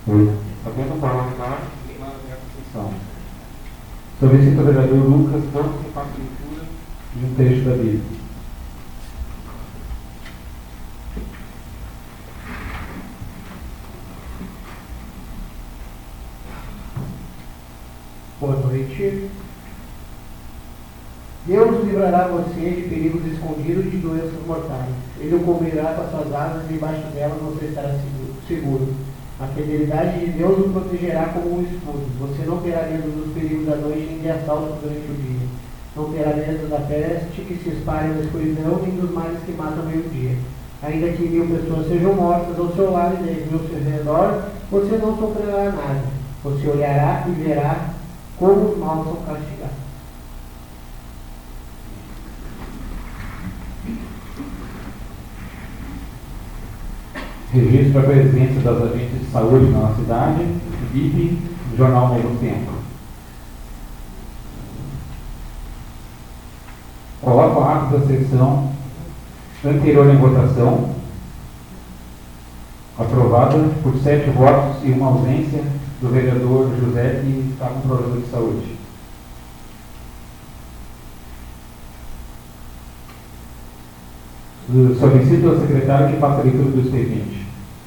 Havendo parlamentar, queimada dessa sessão. Solicito ao vereador Lucas Campos que faça leitura de um trecho da Bíblia. Boa noite. Deus livrará você de perigos escondidos e de doenças mortais. Ele o cobrirá com as suas asas e debaixo delas você estará seguro. A fidelidade de Deus o protegerá como um escudo. Você não terá medo dos perigos da noite nem de assaltos durante o dia. Não terá medo da peste que se espalha na escuridão nem dos males que matam ao meio-dia. Ainda que 1000 pessoas sejam mortas ao seu lado e 10.000 ao seu redor, você não sofrerá nada. Você olhará e verá como os maus são castigados. Registro a presença das agentes de saúde na nossa cidade, VIP, Jornal Novo Tempo. Coloco o ato da sessão anterior em votação, aprovada por 7 votos e uma ausência do vereador José, que está com problema de saúde. Solicito ao secretário que faça a leitura do expediente.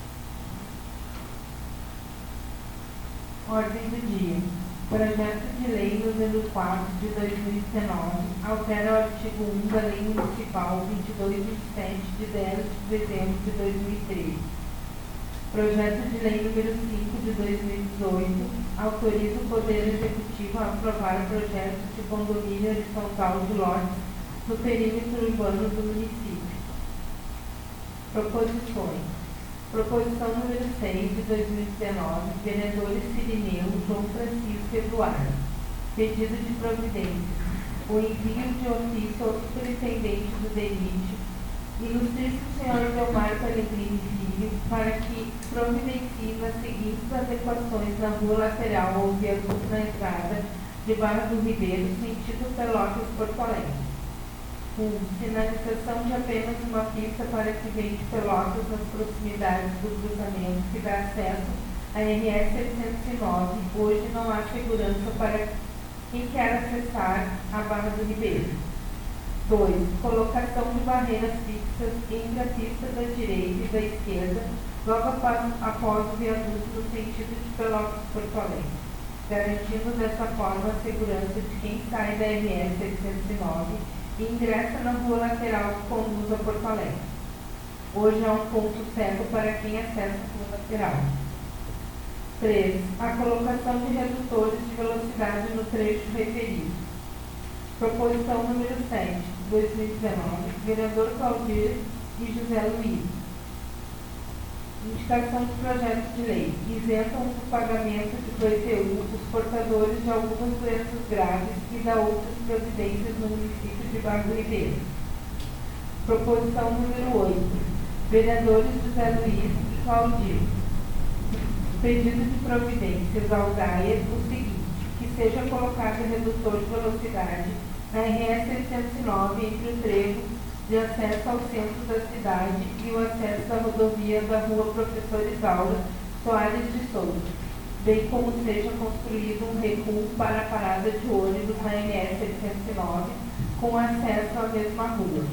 Ordem do dia. Projeto de lei número 4 de 2019 altera o artigo 1 da Lei Municipal 2227 de 10 de dezembro de 2013. Projeto de lei número 5 de 2018 autoriza o Poder Executivo a aprovar projetos de condomínio horizontal de lotes no perímetro urbano do município. Proposições. Proposição número 6 de 2019, vereadores Cirineu, João Francisco e Eduardo. Pedido de providências. O envio de ofício ao superintendente do DENIT, ilustríssimo senhor Delmar Pellegrini Filho, para que providencie nas seguintes adequações na rua lateral ao viaduto na entrada de Barra do Ribeiro, sentido Pelotas-Porto Alegre. 1. Sinalização de apenas uma pista para que venha de Pelotas nas proximidades do cruzamento que dá acesso à RS 709. Hoje não há segurança para quem quer acessar a Barra do Ribeiro. 2. Colocação de barreiras fixas entre a pista da direita e da esquerda, logo após o viaduto no sentido de Pelotas-Porto Alegre, garantindo dessa forma a segurança de quem sai da RS 709 e ingressa na rua lateral que conduz a Porto Alegre. Hoje há um ponto cego para quem acessa a rua lateral. 3. A colocação de redutores de velocidade no trecho referido. Proposição número 7, 2019, vereador Claudir e José Luiz. Indicação de projeto de lei. Isentam do pagamento do IPTU os portadores de algumas doenças graves e da outras providências no município de Barra do Ribeiro. Proposição número 8. Vereadores José Luiz e Claudir. Pedido de providências ao GAIA o seguinte: que seja colocado redutor de velocidade na RS 709 entre o trevo de acesso ao centro da cidade e o acesso à rodovia da rua Professor Isaura Soares de Souza, bem como seja construído um recuo para a parada de ônibus na RS 709 com acesso à mesma rua.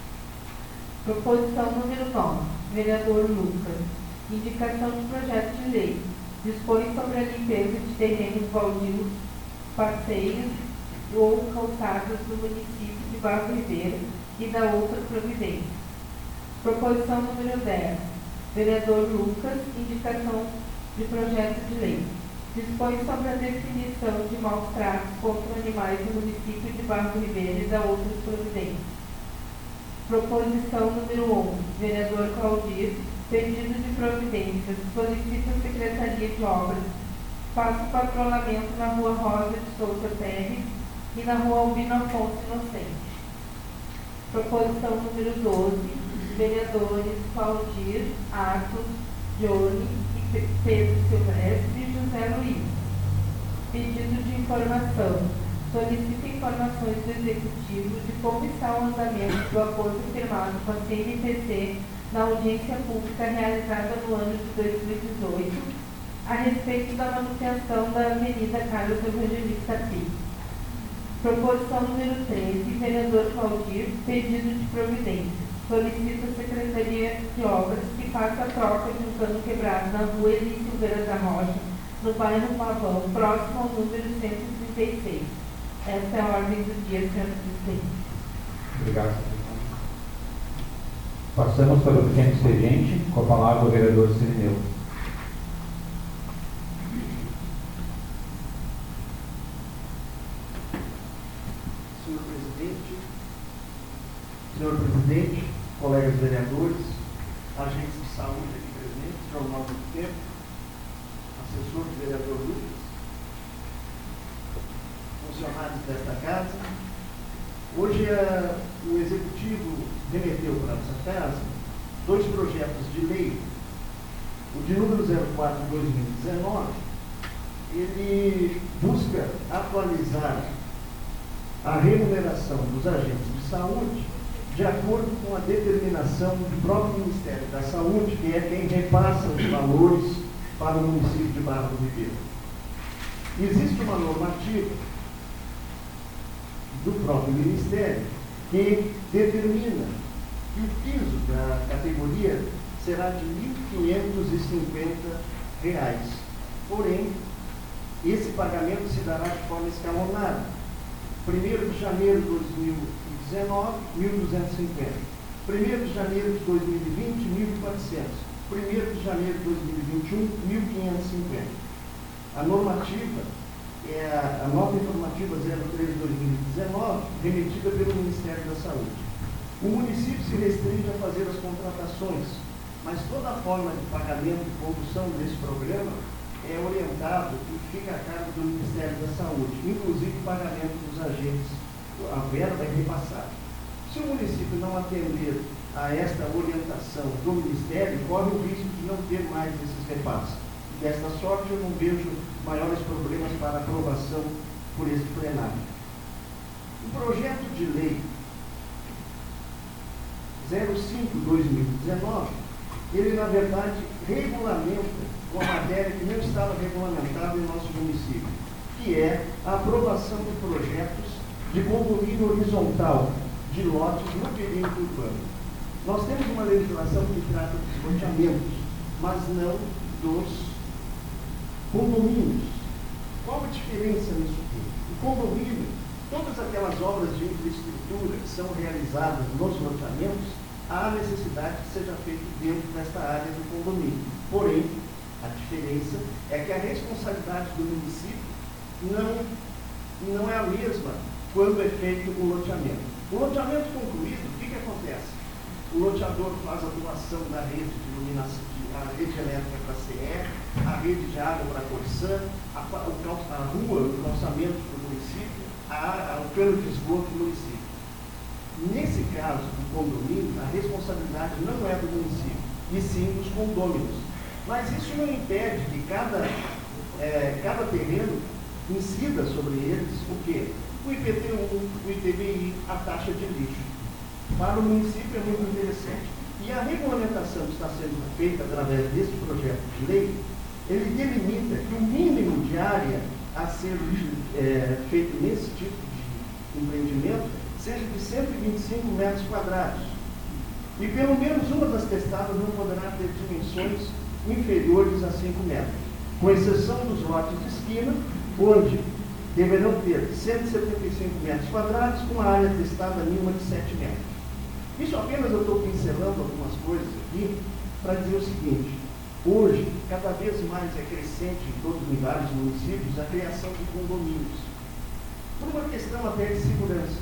Proposição número 9, vereador Lucas. Indicação de projeto de lei. Dispõe sobre a limpeza de terrenos baldios, passeios ou calçadas do município de Barra do Ribeiro e da outra providência. Proposição número 10, vereador Lucas. Indicação de projeto de lei. Dispõe sobre a definição de maus tratos contra animais no município de Barra do Ribeiro e da outras providências. Proposição número 11, vereador Claudir. Pedido de providências. Solicita a Secretaria de Obras. Faça o patrulhamento na rua Rosa de Souza Pérez e na rua Albino Afonso Inocente. Proposição número 12, vereadores Claudir, Atos, Johnny e Pedro Silvestre e José Luiz. Pedido de informação. Solicita informações do Executivo de como está o andamento do acordo firmado com a CMPC na audiência pública realizada no ano de 2018 a respeito da manutenção da Avenida Carlos Evangelista Pinto. Proposição número 13, vereador Valdir, pedido de providência. Solicita a Secretaria de Obras que faça a troca de um cano quebrado na rua Eli Silveira da Rocha, no bairro Pavão, próximo ao número 136. Essa é a ordem do dia, senhor presidente. Obrigado, secretário. Passamos para o pequeno expediente, com a palavra o vereador Cirineu. Senhor presidente, colegas vereadores, agentes de saúde aqui presentes, Jornal do Tempo, assessor do vereador Lucas, funcionários desta casa. Hoje o Executivo remeteu para essa casa 2 projetos de lei. O de número 04 de 2019, ele busca atualizar a remuneração dos agentes de saúde de acordo com a determinação do próprio Ministério da Saúde, que é quem repassa os valores para o município de Barra do Ribeiro. Existe uma normativa do próprio Ministério que determina que o piso da categoria será de R$ 1.550. Porém, esse pagamento se dará de forma escalonada. 1º de janeiro de 2019, 1.250. 1º de janeiro de 2020, 1.400. 1º de janeiro de 2021, 1.550. A normativa é a nota informativa 03 de 2019, remetida pelo Ministério da Saúde. O município se restringe a fazer as contratações, mas toda a forma de pagamento e condução desse programa é orientado e fica a cargo do Ministério da Saúde, inclusive o pagamento dos agentes, a verba é repassada. Se o município não atender a esta orientação do Ministério, corre o risco de não ter mais esses repasses. Desta sorte, eu não vejo maiores problemas para aprovação por esse plenário. O projeto de lei 05/2019, ele, na verdade, regulamenta uma matéria que não estava regulamentada em nosso município, que é a aprovação de projetos de condomínio horizontal de lotes no perímetro urbano. Nós temos uma legislação que trata dos loteamentos, mas não dos condomínios. Qual a diferença nisso tudo? O condomínio, todas aquelas obras de infraestrutura que são realizadas nos loteamentos, há necessidade que seja feito dentro desta área do condomínio. Porém, a diferença é que a responsabilidade do município não é a mesma quando é feito o loteamento. O loteamento concluído, o que acontece? O loteador faz a doação da rede de iluminação, a rede elétrica para a CE, a rede de água para a Corsã, a rua, o calçamento para o município, o cano de esgoto do município. Nesse caso do condomínio, a responsabilidade não é do município, e sim dos condôminos. Mas isso não impede que cada terreno incida sobre eles o quê? O IPTU, o ITBI, a taxa de lixo. Para o município é muito interessante. E a regulamentação que está sendo feita através desse projeto de lei, ele delimita que o mínimo de área a ser feito nesse tipo de empreendimento seja de 125 metros quadrados. E pelo menos uma das testadas não poderá ter dimensões inferiores a 5 metros, com exceção dos lotes de esquina, onde deverão ter 175 metros quadrados, com a área testada mínima de 7 metros. Isso apenas eu estou pincelando algumas coisas aqui para dizer o seguinte: hoje, cada vez mais é crescente em vários municípios a criação de condomínios, por uma questão até de segurança.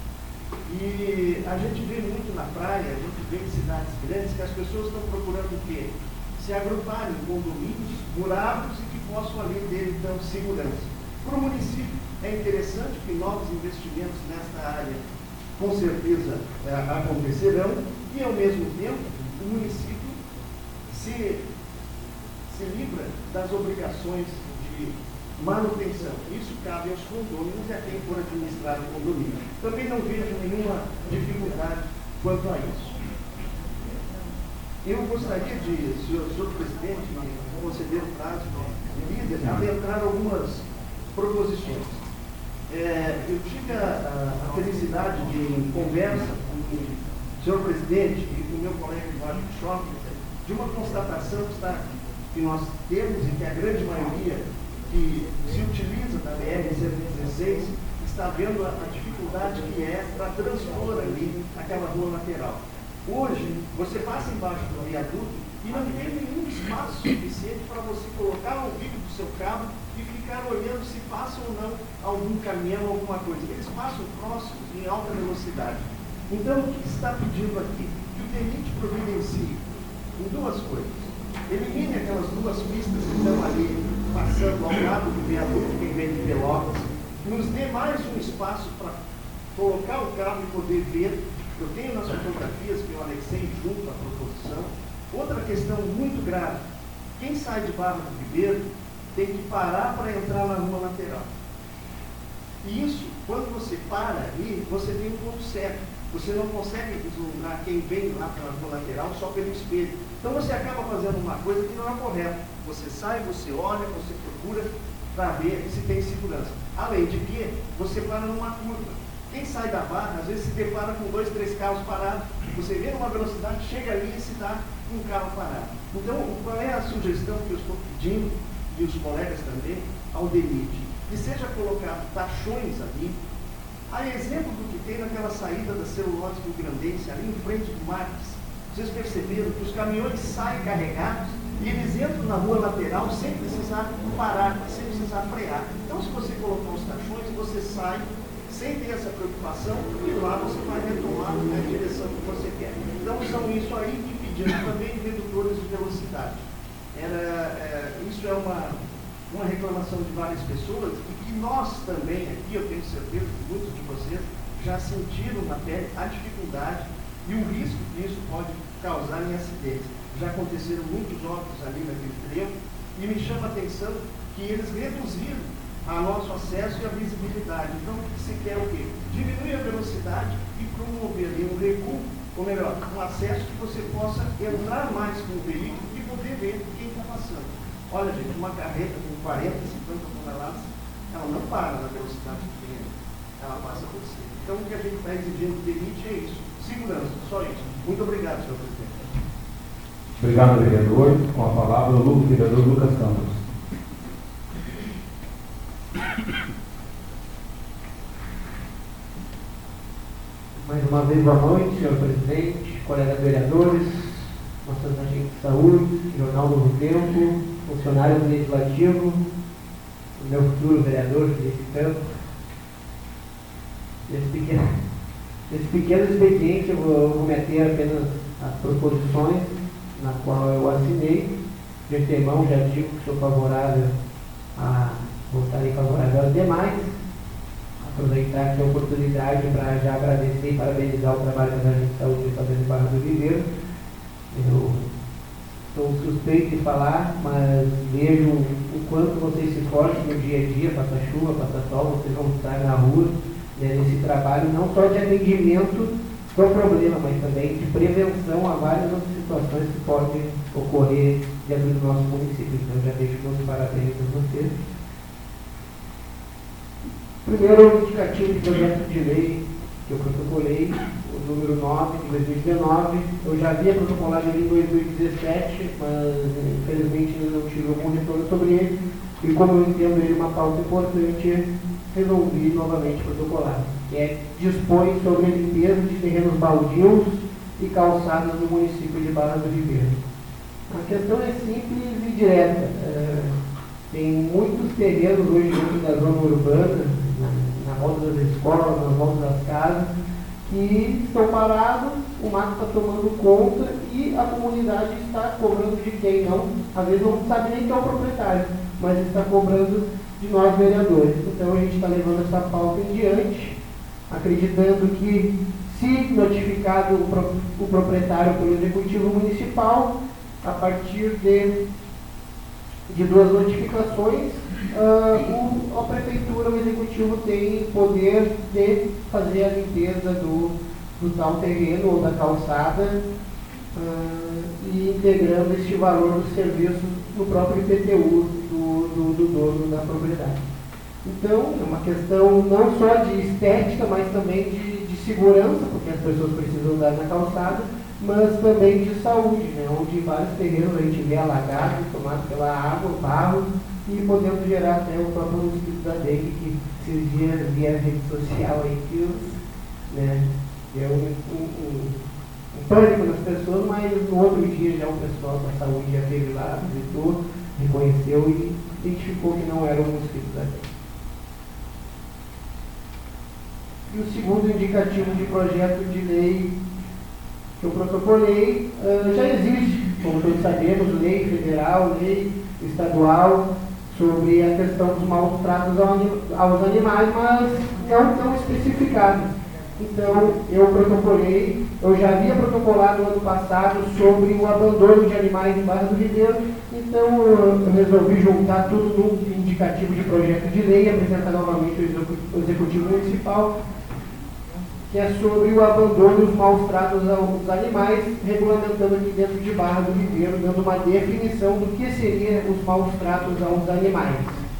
E a gente vê muito na praia, a gente vê em cidades grandes que as pessoas estão procurando o quê? Se agruparem em condomínios murados e que possam ali ter, então, segurança. Para o município, é interessante que novos investimentos nesta área, com certeza, acontecerão, e, ao mesmo tempo, o município se livra das obrigações de manutenção. Isso cabe aos condôminos e a quem for administrar o condomínio. Também não vejo nenhuma dificuldade quanto a isso. Eu gostaria de, senhor presidente, conceder o prazo de líder, adentrar algumas proposições. Eu tive a felicidade de, em conversa com o senhor presidente e com o meu colega Eduardo Choque, de uma constatação que nós temos e que a grande maioria que se utiliza da BR-116 está vendo a dificuldade que é para transpor ali aquela rua lateral. Hoje, você passa embaixo do viaduto e não tem nenhum espaço suficiente para você colocar o bico do seu carro e ficar olhando se passa ou não algum caminhão, alguma coisa. Eles passam próximos em alta velocidade. Então, o que está pedindo aqui? Que o DENIT providencie em duas coisas. Elimine aquelas duas pistas que estão ali passando ao lado do viaduto, quem vem de Pelotas, nos dê mais um espaço para colocar o carro e poder ver. Eu tenho nas fotografias que eu anexei junto à proposição. Outra questão muito grave: quem sai de Barra do Ribeiro tem que parar para entrar na rua lateral. E isso, quando você para ali, você tem um ponto cego. Você não consegue vislumbrar quem vem lá pela rua lateral só pelo espelho. Então você acaba fazendo uma coisa que não é correta. Você sai, você olha, você procura para ver se tem segurança. Além de que você para numa curva. Quem sai da Barra, às vezes se depara com 2, 3 carros parados. Você vê numa velocidade, chega ali e se dá um carro parado. Então, qual é a sugestão que eu estou pedindo, e os colegas também, ao DENIT? Que seja colocado taxões ali, a exemplo do que tem naquela saída da Celulose Rio Grandense, ali em frente do Marques. Vocês perceberam que os caminhões saem carregados e eles entram na rua lateral sem precisar parar, sem precisar frear. Então, se você colocar os taxões, você sai sem ter essa preocupação, e lá você vai retomar na direção que você quer. Então, são isso aí, e pedindo também redutores de velocidade. Isso é uma reclamação de várias pessoas, e que nós também, aqui, eu tenho certeza que muitos de vocês já sentiram na pele a dificuldade e o risco que isso pode causar em acidentes. Já aconteceram muitos óbitos ali naquele trecho, e me chama a atenção que eles reduziram a nosso acesso e a visibilidade. Então, se quer o quê? Diminuir a velocidade e promover ali um recuo, ou melhor, um acesso que você possa entrar mais com o veículo e poder ver quem está passando. Olha, gente, uma carreta com 40, 50 toneladas, ela não para na velocidade que tem, ela passa por cima. Então, o que a gente está exigindo do DENIT é isso, segurança, só isso. Muito obrigado, senhor presidente. Obrigado, vereador. Com a palavra, o vereador Lucas Campos. Mais uma vez, boa noite, senhor presidente, colegas vereadores, nossos agentes de saúde, Jornal Novo Tempo, funcionários do Legislativo, o meu futuro vereador, Felipe Campos. Nesse pequeno expediente, eu vou meter apenas as proposições na qual eu assinei. De antemão, já digo que sou favorável votarei favorável às demais. Aproveitar aqui a oportunidade para já agradecer e parabenizar o trabalho que a gente de saúde fazendo em Barra do Ribeiro. Eu estou suspeito de falar, mas vejo o quanto vocês se esforçam no dia a dia, passa chuva, passa sol, vocês vão estar na rua, né, nesse trabalho não só de atendimento do problema, mas também de prevenção a várias outras situações que podem ocorrer dentro do nosso município. Então, já deixo meus parabéns a vocês. Primeiro, o indicativo de projeto de lei que eu protocolei, o número 9 de 2019. Eu já havia protocolado ele em 2017, mas infelizmente ainda não tive algum retorno sobre ele. E como eu entendo ele uma pauta importante, resolvi novamente protocolar. Que dispõe sobre a limpeza de terrenos baldios e calçadas no município de Barra do Ribeiro. A questão é simples e direta. Tem muitos terrenos hoje dentro da zona urbana, na volta das escolas, na volta das casas, que estão parados, o mato está tomando conta e a comunidade está cobrando de quem não, às vezes não sabe nem quem é o proprietário, mas está cobrando de nós vereadores. Então a gente está levando essa pauta em diante, acreditando que, se notificado o proprietário pelo Executivo Municipal, a partir de 2 notificações, a Prefeitura, o Executivo tem poder de fazer a limpeza do tal terreno ou da calçada e integrando este valor do serviço no próprio IPTU do dono da propriedade. Então, é uma questão não só de estética, mas também de segurança, porque as pessoas precisam andar na calçada, mas também de saúde, né? Onde vários terrenos a gente vê alagados, tomados pela água, barro, e podendo gerar até o próprio mosquito da dengue, que esses dias via rede social aí, que né, é um pânico nas pessoas, mas no outro dia já o pessoal da saúde já esteve lá, visitou, reconheceu e identificou que não era o mosquito da dengue. E o segundo indicativo de projeto de lei que eu protocolei já existe, como todos sabemos, lei federal, lei estadual, sobre a questão dos maus tratos aos animais, mas não tão especificado. Então, eu já havia protocolado no ano passado sobre o abandono de animais em Barra do Ribeiro, então eu resolvi juntar tudo num indicativo de projeto de lei e apresentar novamente ao Executivo Municipal, que é sobre o abandono e os maus tratos aos animais, regulamentando aqui dentro de Barra do Ribeiro, dando uma definição do que seriam os maus tratos aos animais.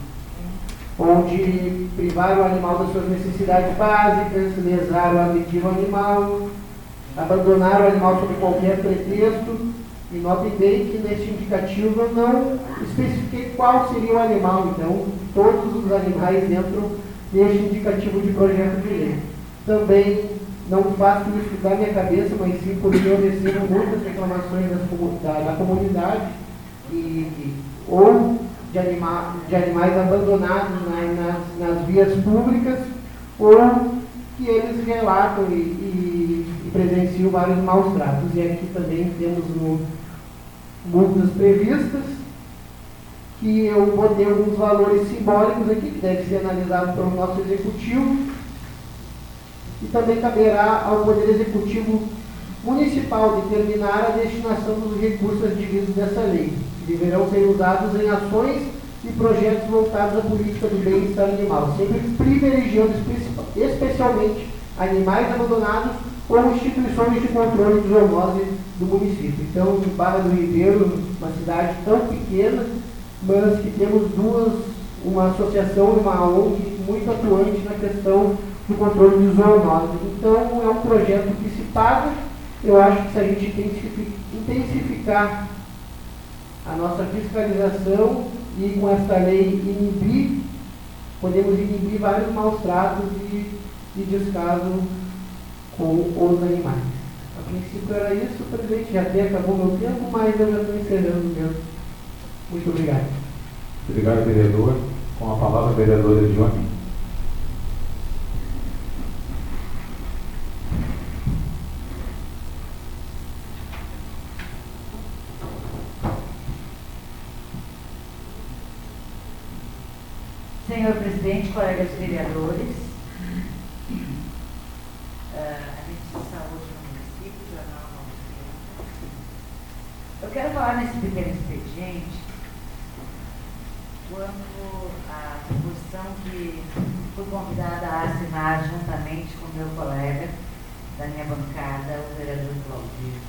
Onde privar o animal das suas necessidades básicas, lesar o afetivo animal, abandonar o animal sob qualquer pretexto. E notem bem que neste indicativo eu não especifiquei qual seria o animal, então todos os animais entram neste indicativo de projeto de lei. Também não faço isso da minha cabeça, mas sim porque eu recebo muitas reclamações da comunidade ou de animais abandonados nas vias públicas, ou que eles relatam e presenciam vários maus tratos. E aqui também temos multas previstas, que eu botei alguns valores simbólicos aqui, que deve ser analisado pelo nosso executivo. E também caberá ao Poder Executivo Municipal determinar a destinação dos recursos advindos dessa lei, que deverão ser usados em ações e projetos voltados à política do bem-estar animal, sempre privilegiando especialmente animais abandonados ou instituições de controle de zoonose do município. Então, em Barra do Ribeiro, uma cidade tão pequena, mas que temos uma associação e uma ONG muito atuante na questão do controle de zoonose. Então, é um projeto que se paga. Eu acho que se a gente intensificar a nossa fiscalização e com esta lei podemos inibir vários maus tratos e descaso com os animais. A princípio era isso, presidente, já até acabou meu tempo, mas eu já estou encerrando mesmo. Muito obrigado. Obrigado, vereador. Com a palavra, a vereadora Joane. Senhor presidente, colegas vereadores, agente de saúde no município, Jornal Nova. Eu quero falar nesse pequeno expediente quanto à proposição que fui convidada a assinar juntamente com meu colega da minha bancada, o vereador Claudio.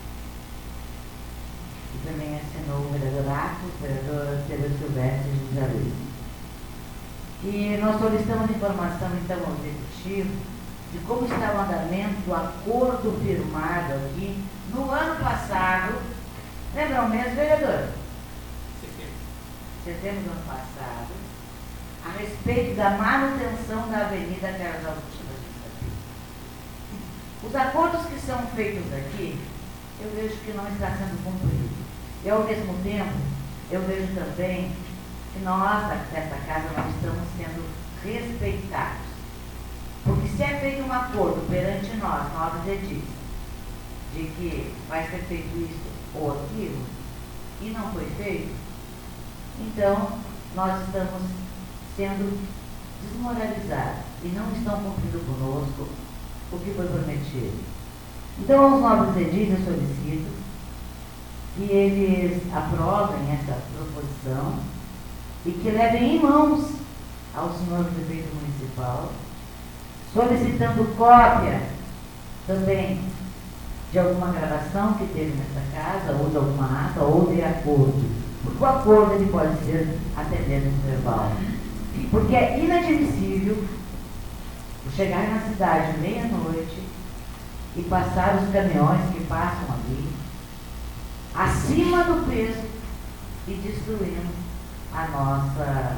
E também assinou o vereador Ato, o vereador Pedro Silvestre José Luiz. E nós solicitamos informação, então, ao Executivo de como está o andamento do acordo firmado aqui no ano passado. Lembram mesmo, vereador? Setembro do ano passado, a respeito da manutenção da Avenida Carlos Augusto da Justiça. Os acordos que são feitos aqui, eu vejo que não está sendo cumprido. E, ao mesmo tempo, eu vejo também que nós, dessa casa, não estamos sendo respeitados. Porque se é feito um acordo perante nós edis, de que vai ser feito isso ou aquilo, e não foi feito, então nós estamos sendo desmoralizados e não estão cumprindo conosco o que foi prometido. Então, aos novos edis, eu solicito que eles aprovem essa proposição e que levem em mãos ao senhor prefeito municipal, solicitando cópia também de alguma gravação que teve nessa casa, ou de alguma ata, ou de acordo. Porque o acordo ele pode ser atendendo no verbal. Porque é inadmissível chegar na cidade meia-noite e passar os caminhões que passam ali acima do peso e destruindo a nossa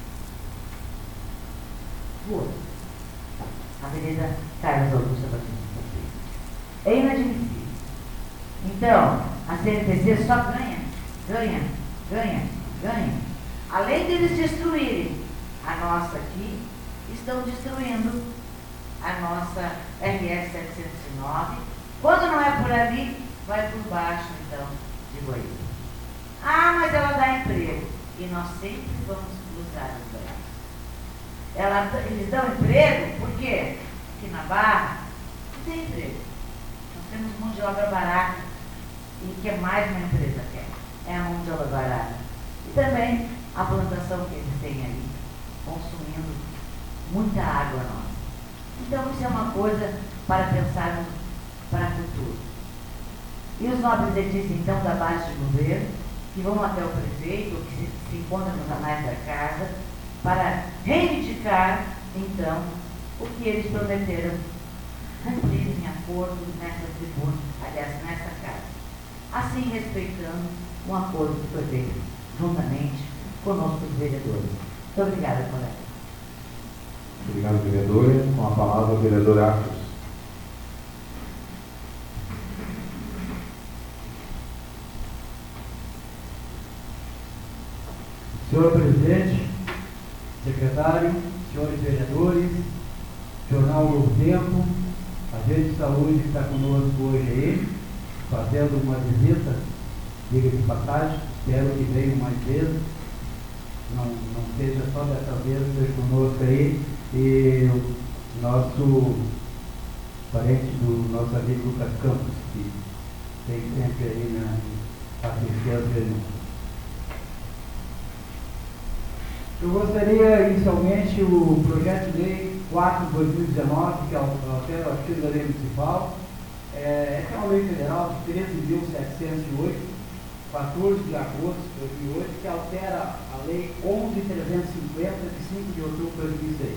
rua, Avenida Carlos Augusto Batista. É inadmissível. Então, a CNPC só ganha. Além deles destruírem a nossa aqui, estão destruindo a nossa RS 709. Quando não é por ali, vai por baixo, então, de Goiás. Ah, mas ela dá emprego. E nós sempre vamos cruzar os braços. Eles dão emprego, por quê? Aqui na Barra, não tem emprego. Nós temos mão de obra barata. E o que é mais uma empresa quer? É a mão de obra barata. E também a plantação que eles têm ali, consumindo muita água nossa. Então, isso é uma coisa para pensarmos para o futuro. E os nobres edis, então, da base de governo, que vão até o prefeito, que se encontram nos anais da casa, para reivindicar, então, o que eles prometeram cumprir em acordo nessa tribuna, aliás, nessa casa. Assim, respeitando um acordo que foi feito juntamente conosco, os vereadores. Muito obrigada, colega. Obrigado, vereadora. Com a palavra, o vereador Atos. Senhor presidente, secretário, senhores vereadores, Jornal Novo Tempo, agente de saúde que está conosco hoje aí, fazendo uma visita, diga de passagem, espero que venham mais vezes, não seja só dessa vez, esteja conosco aí, e o nosso parente do nosso amigo Lucas Campos, que tem sempre aí na assistência. Eu gostaria, inicialmente, o projeto de lei 4/2019, que altera o artigo da lei municipal, é uma lei federal de 13.708, 14 de agosto de 2008, que altera a lei 11.350, de 5 de outubro de 2006,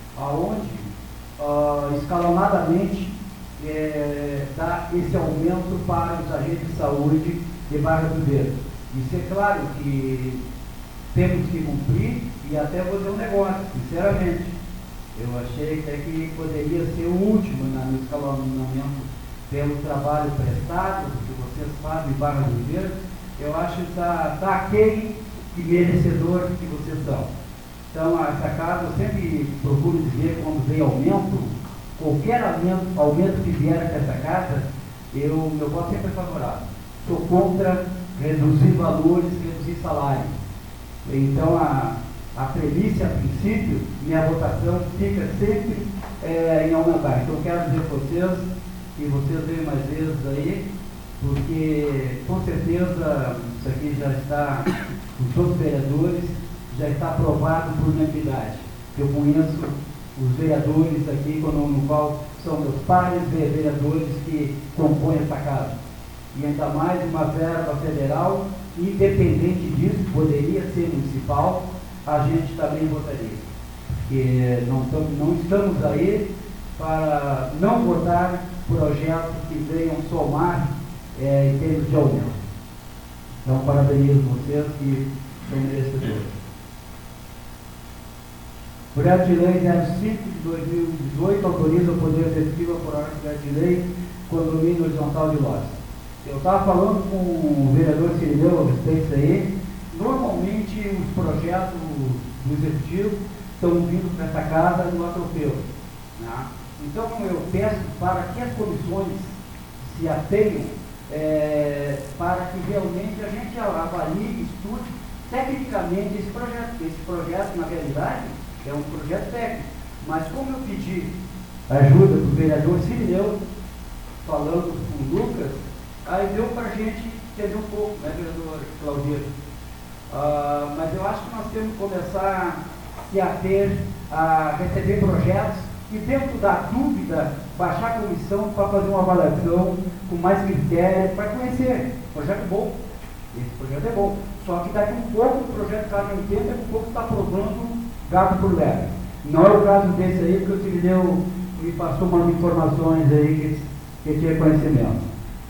aonde, escalonadamente, dá esse aumento para os agentes de saúde de Barra do Verde. Isso é claro que temos que cumprir, e até vou dizer um negócio, sinceramente, eu achei até que poderia ser o último no escalonamento pelo trabalho prestado, que vocês fazem em Barra do Verde. Eu acho que está aquele e merecedor que vocês são. Então, essa casa, eu sempre procuro dizer, quando vem aumento, qualquer aumento que vier para essa casa, meu voto sempre é favorável. Sou contra reduzir valores, reduzir salários. Então, a premissa, a princípio, minha votação fica sempre em aumentar. Então, quero dizer para vocês que vocês venham mais vezes aí, porque, com certeza, isso aqui já está, com todos os vereadores, já está aprovado por unanimidade. Eu conheço os vereadores aqui, no qual são meus pares, vereadores que compõem essa casa. E ainda mais uma verba federal, independente disso, poderia ser municipal, a gente também votaria. Porque não estamos aí para não votar projetos que venham somar em termos de aumento. Então, parabenizo vocês que são merecedores. Projeto de Lei 05 de 2018 autoriza o Poder Executivo a aprovar o projeto de lei Condomínio Horizontal de Lotes. Eu estava falando com o vereador Cirineu a respeito disso aí. Normalmente os projetos do Executivo estão vindo para essa casa no atropelo. Né? Então eu peço para que as comissões se atenham para que realmente a gente avalie, estude tecnicamente esse projeto. Esse projeto, na realidade, é um projeto técnico. Mas como eu pedi ajuda do vereador Cirineu, falando com o Lucas, aí deu para a gente entender um pouco, né, vereador Claudino? Mas eu acho que nós temos que começar a se ater a receber projetos e, dentro da dúvida, baixar a comissão para fazer uma avaliação com mais critério, para conhecer. Projeto bom. Esse projeto é bom. Só que daqui um pouco o projeto está em 80, daqui um pouco está aprovando gato por lebre. Não é o caso desse aí, porque o Cirineu me passou umas informações aí que tinha conhecimento.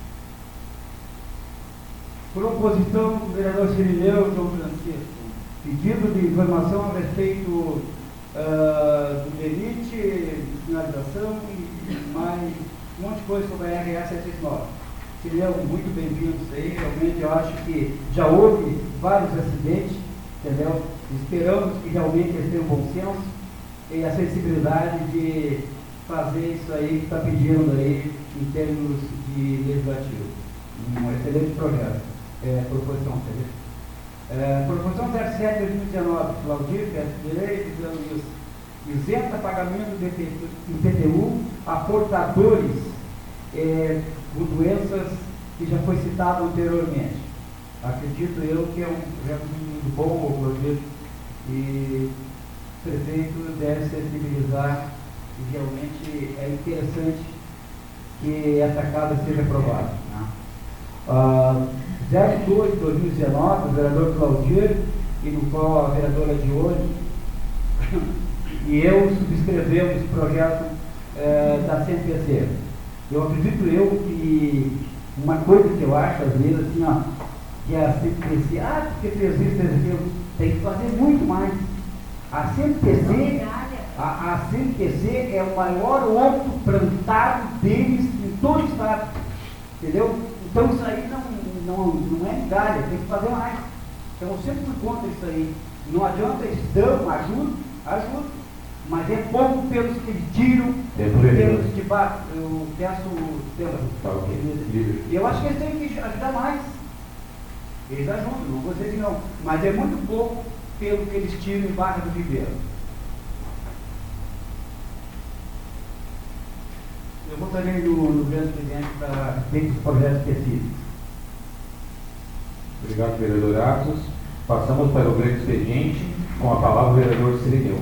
Proposição do vereador Cirineu, João Francisco. Pedido de informação a respeito do limite, de finalização e mais um monte de coisa sobre a RA 769. Cirineu, muito bem-vindo isso aí. Realmente eu acho que já houve vários acidentes, entendeu? Esperamos que realmente eles tenham bom senso e a sensibilidade de fazer isso aí que está pedindo aí em termos de legislativo. Um excelente projeto. Proposição, proposição 07/2019, Claudir, PSDB, dizendo isenta pagamento de IPTU a portadores com doenças que já foi citado anteriormente. Acredito eu que é um projeto muito bom, Claudir, e o prefeito deve sensibilizar e realmente é interessante que essa casa seja aprovada. Né? 02/2019, o vereador Claudir, e no qual a vereadora Dione e eu subscrevemos o projeto da CNPC. Eu acredito que uma coisa que eu acho, às vezes, assim, ó, que a CNPC, porque fez isso, tem que fazer muito mais. A CNPC, a CNPC é o maior horto plantado deles em todo o estado. Entendeu? Então isso aí não é migalha, tem que fazer mais. Então eu sempre fui contra isso aí. Não adianta eles dão, ajuda, mas é pouco pelos que eles tiram, pelos de baixo. Eu peço tempo. Eu acho que eles têm que ajudar mais. Eles ajudam, não vou dizer que não. Mas é muito pouco pelo que eles tiram em Barra do Ribeiro. Eu votarei no grande presidente para ver os projetos específicos. Obrigado, vereador Atos. Passamos para o grande expediente, com a palavra o vereador Cirineu.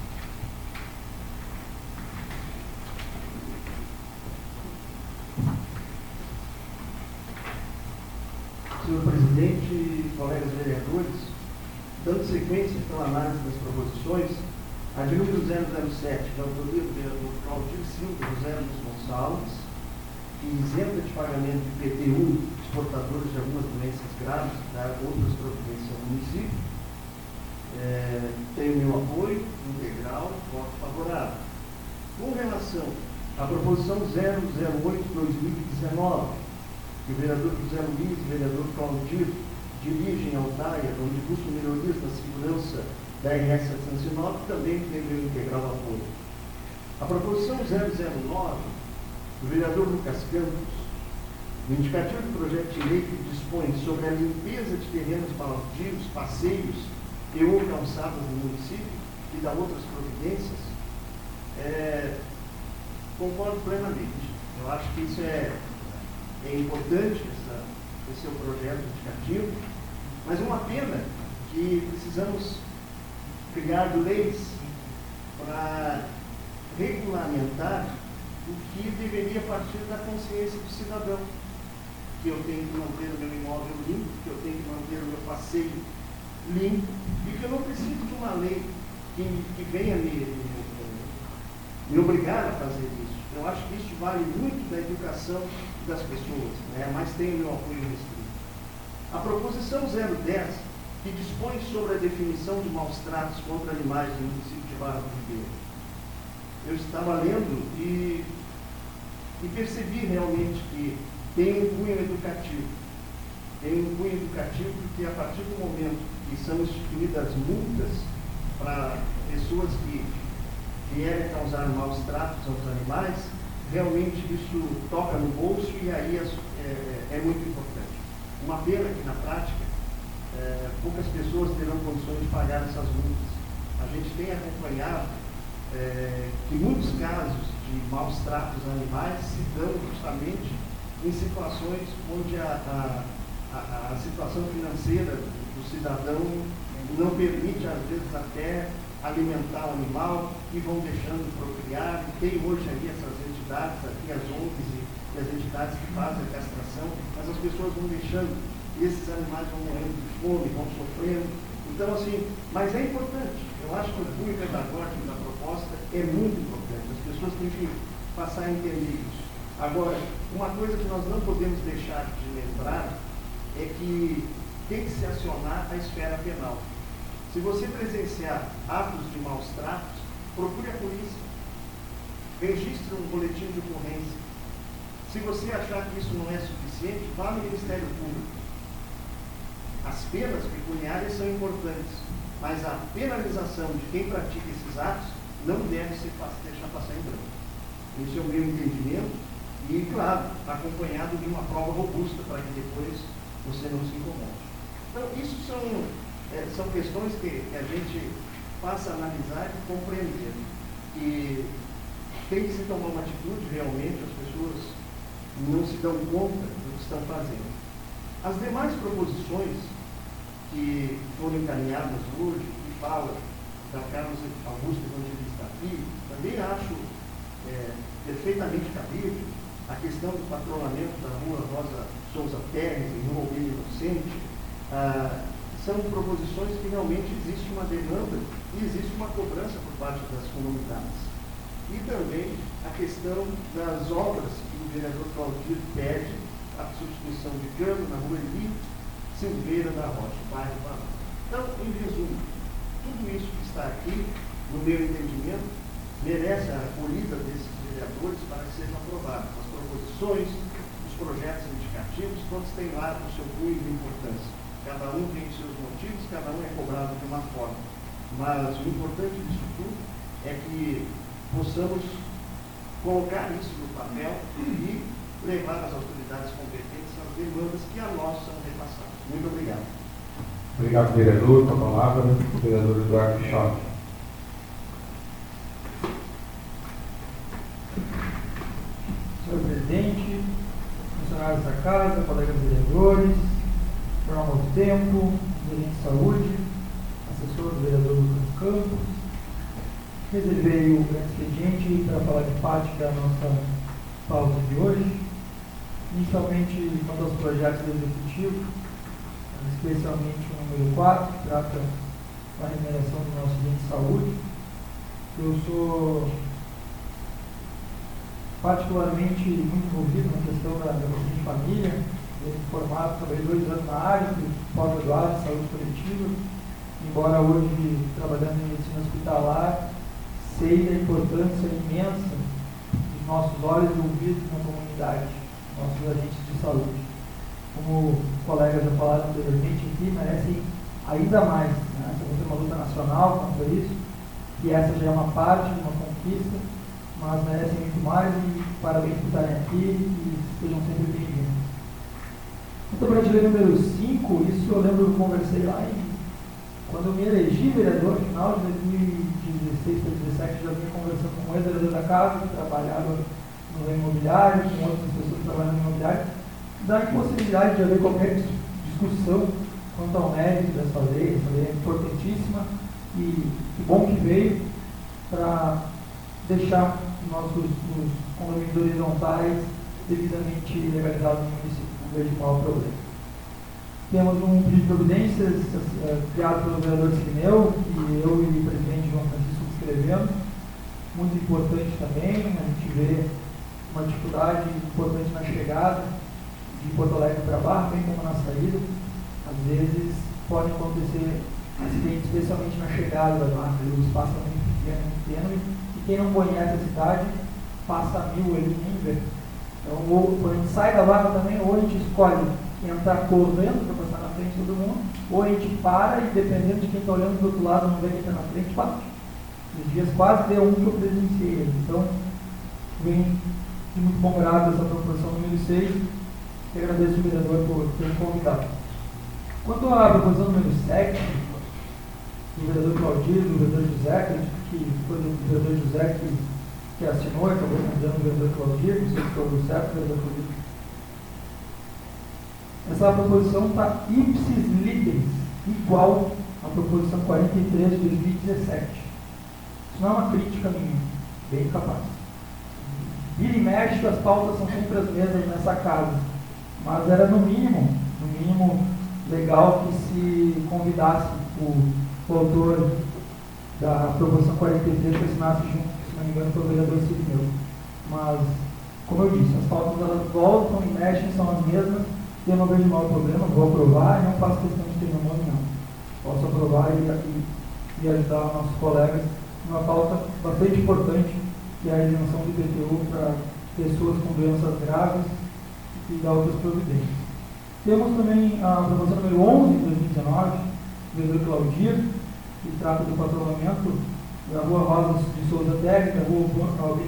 Senhor presidente, colegas vereadores, dando sequência pela análise das proposições, a de número 007, da autoria do vereador Claudir Silva José Luiz Gonçalves, que isenta de pagamento de IPTU exportadores de algumas doenças graves, dar outras providências ao município, tem o meu apoio integral, voto favorável. Com relação à proposição 008/2019, que o vereador José Luiz e o vereador Claudir dirigem ao DAIA, onde buscam melhorias na segurança da RS 709, também tem meu integral apoio. A proposição 009, do vereador Lucas Campos, o indicativo do projeto de lei que dispõe sobre a limpeza de terrenos baldios, passeios e ou calçadas no município e dá outras providências, concordo plenamente. Eu acho que isso é importante, esse é o projeto indicativo, mas uma pena que precisamos criar leis para regulamentar o que deveria partir da consciência do cidadão. Que eu tenho que manter o meu imóvel limpo, que eu tenho que manter o meu passeio limpo, e que eu não preciso de uma lei que venha me obrigar a fazer isso. Eu acho que isso vale muito da educação das pessoas, né? Mas tem o meu apoio restrito. A proposição 010, que dispõe sobre a definição de maus tratos contra animais no município de Barra do Ribeiro. Eu estava lendo e percebi realmente que tem um cunho educativo. Tem um cunho educativo porque a partir do momento que são instituídas multas para pessoas que vierem causar maus tratos aos animais, realmente isso toca no bolso e aí é muito importante. Uma pena que na prática poucas pessoas terão condições de pagar essas multas. A gente tem acompanhado que muitos casos de maus tratos a animais se dão justamente em situações onde a situação financeira do cidadão não permite, às vezes, até alimentar o animal e vão deixando procriar. E tem hoje aí essas entidades, aqui as ONGs e as entidades que fazem a castração, mas as pessoas vão deixando, e esses animais vão morrendo de fome, vão sofrendo. Então, assim, mas é importante. Eu acho que o cunho pedagógico da proposta é muito importante. As pessoas têm que passar a entender isso. Agora, uma coisa que nós não podemos deixar de lembrar é que tem que se acionar a esfera penal. Se você presenciar atos de maus tratos, procure a polícia. Registre um boletim de ocorrência. Se você achar que isso não é suficiente, vá no Ministério Público. As penas pecuniárias são importantes, mas a penalização de quem pratica esses atos não deve se deixar passar em branco. Esse é o meu entendimento e, claro, acompanhado de uma prova robusta para que depois você não se incomode. Então, isso são questões que a gente passa a analisar e compreender. E tem que se tomar uma atitude, realmente, as pessoas não se dão conta do que estão fazendo. As demais proposições que foram encaminhadas hoje, que fala da Carlos Augusto Evangelista aqui, também acho perfeitamente cabível. A questão do patrulhamento da rua Rosa Souza Pérez e Rua Almeida Inocente, são proposições que realmente existe uma demanda e existe uma cobrança por parte das comunidades. E também a questão das obras que o vereador Claudir pede, a substituição de cano na Rua Eli Silveira da Rocha, bairro Barão. Então, em resumo, tudo isso que está aqui, no meu entendimento, merece a acolhida desses vereadores para que sejam aprovados. As proposições, os projetos indicativos, todos têm lá o seu cunho de importância. Cada um tem os seus motivos, cada um é cobrado de uma forma. Mas o importante disso tudo é que possamos colocar isso no papel e levar às autoridades competentes as demandas que a nós são repassadas. Muito obrigado. Obrigado, vereador. Com a palavra, o vereador Eduardo Pichotti. Senhor presidente, funcionários da casa, colegas vereadores, Jornal Novo Tempo, gerente de saúde, assessor do vereador Lucas Campos, reservei o expediente para falar de parte da nossa pauta de hoje. Inicialmente, quanto aos projetos do Executivo, especialmente o número 4, que trata da remuneração do nosso agente de saúde. Eu sou particularmente muito envolvido na questão da de família, formado, trabalhei 2 anos na área de pós-graduado de saúde coletiva, embora hoje trabalhando em medicina hospitalar, sei da importância imensa dos nossos olhos e ouvidos na comunidade, nossos agentes de saúde. Como colegas já falaram anteriormente aqui, merecem ainda mais, né? Essa vai ser uma luta nacional contra isso, que essa já é uma parte de uma conquista, mas merecem muito mais e parabéns por estarem aqui e sejam sempre bem-vindos. Quanto ao brasileiro número 5, isso eu lembro que eu conversei lá quando eu me elegi vereador, no final de 2016 para 2017, já vinha conversando com o ex-vereador da casa, que trabalhava no imobiliário, com outras pessoas trabalhando no imobiliário, da impossibilidade de haver qualquer discussão quanto ao mérito dessa lei. Essa lei é importantíssima e que bom que veio para deixar nossos condomínios horizontais devidamente legalizados no município, não vejo qual é o problema. Temos um pedido de providências criado pelo vereador Sirineu, que eu e o presidente João Francisco escrevemos, muito importante também. A gente vê uma dificuldade importante na chegada de Porto Alegre para Barra, bem como na saída. Às vezes pode acontecer acidentes, especialmente na chegada da Barra, o espaço é muito pequeno, muito tênue, e quem não conhece a cidade passa a 1000 ali nem vê. Então, quando a gente sai da Barra também, ou a gente escolhe entrar correndo para passar na frente de todo mundo, ou a gente para e, dependendo de quem está olhando do outro lado, não vê quem está na frente, bate. Os dias quase deu um que eu presenciei. Então, vem de muito bom grado essa proposição número 6, e agradeço ao vereador por ter me convidado. Quanto à proposição número 7, do vereador Claudir, do vereador José, que foi do vereador José que assinou e acabou convidando o vereador Claudir, não sei se estou certo, o vereador Claudir. Essa proposição está ipsis literis, igual à proposição 43 de 2017. Isso não é uma crítica minha, bem capaz. Vira e mexe, as pautas são sempre as mesmas nessa casa, mas era no mínimo legal que se convidasse o autor da proposição 43 que assinasse junto, se não me engano, foi o vereador Cirineu. Mas, como eu disse, as pautas elas voltam e mexem, são as mesmas, e eu não vejo mal problema, vou aprovar e não faço questão de ter meu nome, não. Posso aprovar e ajudar nossos colegas numa pauta bastante importante, que é a isenção de IPTU para pessoas com doenças graves e dar outras providências. Temos também a promoção número 11 de 2019, do vereador Claudir, que trata do patrulhamento da Rua Rosa de Souza Técnica, da Rua Aldina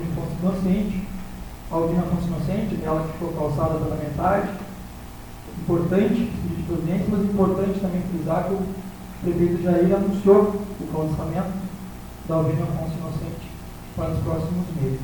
Afonso Inocente, ela que ficou calçada pela metade. Importante, pedir de providência, mas importante também frisar que o prefeito Jair anunciou o calçamento da Aldina Afonso Inocente para os próximos meses.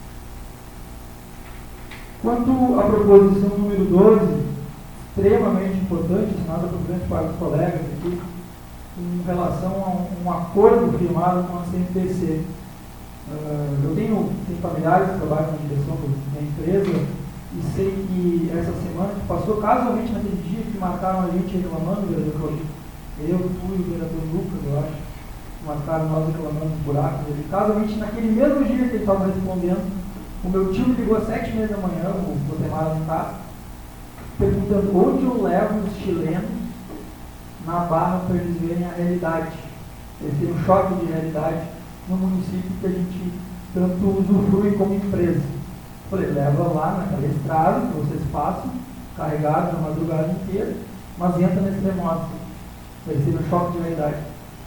Quanto à proposição número 12, extremamente importante, assinada por grande parte dos colegas aqui, em relação a um acordo firmado com a CMPC. Eu tenho familiares que trabalham na direção da empresa e sei que essa semana, que passou casualmente naquele dia que marcaram a gente reclamando, vereador Claudio, eu fui o vereador Lucas, eu acho, marcaram nós reclamando dos buracos, e casualmente naquele mesmo dia que ele estava respondendo, o meu tio me ligou às 7h30 da manhã, o Guatemala no caso, perguntando onde eu levo os chilenos na Barra para eles verem a realidade. Eles têm um choque de realidade no município que a gente tanto usufrui como empresa. Falei, leva lá naquela estrada que vocês passam, carregados a madrugada inteira, mas entra nesse remoto. Eles têm um choque de realidade.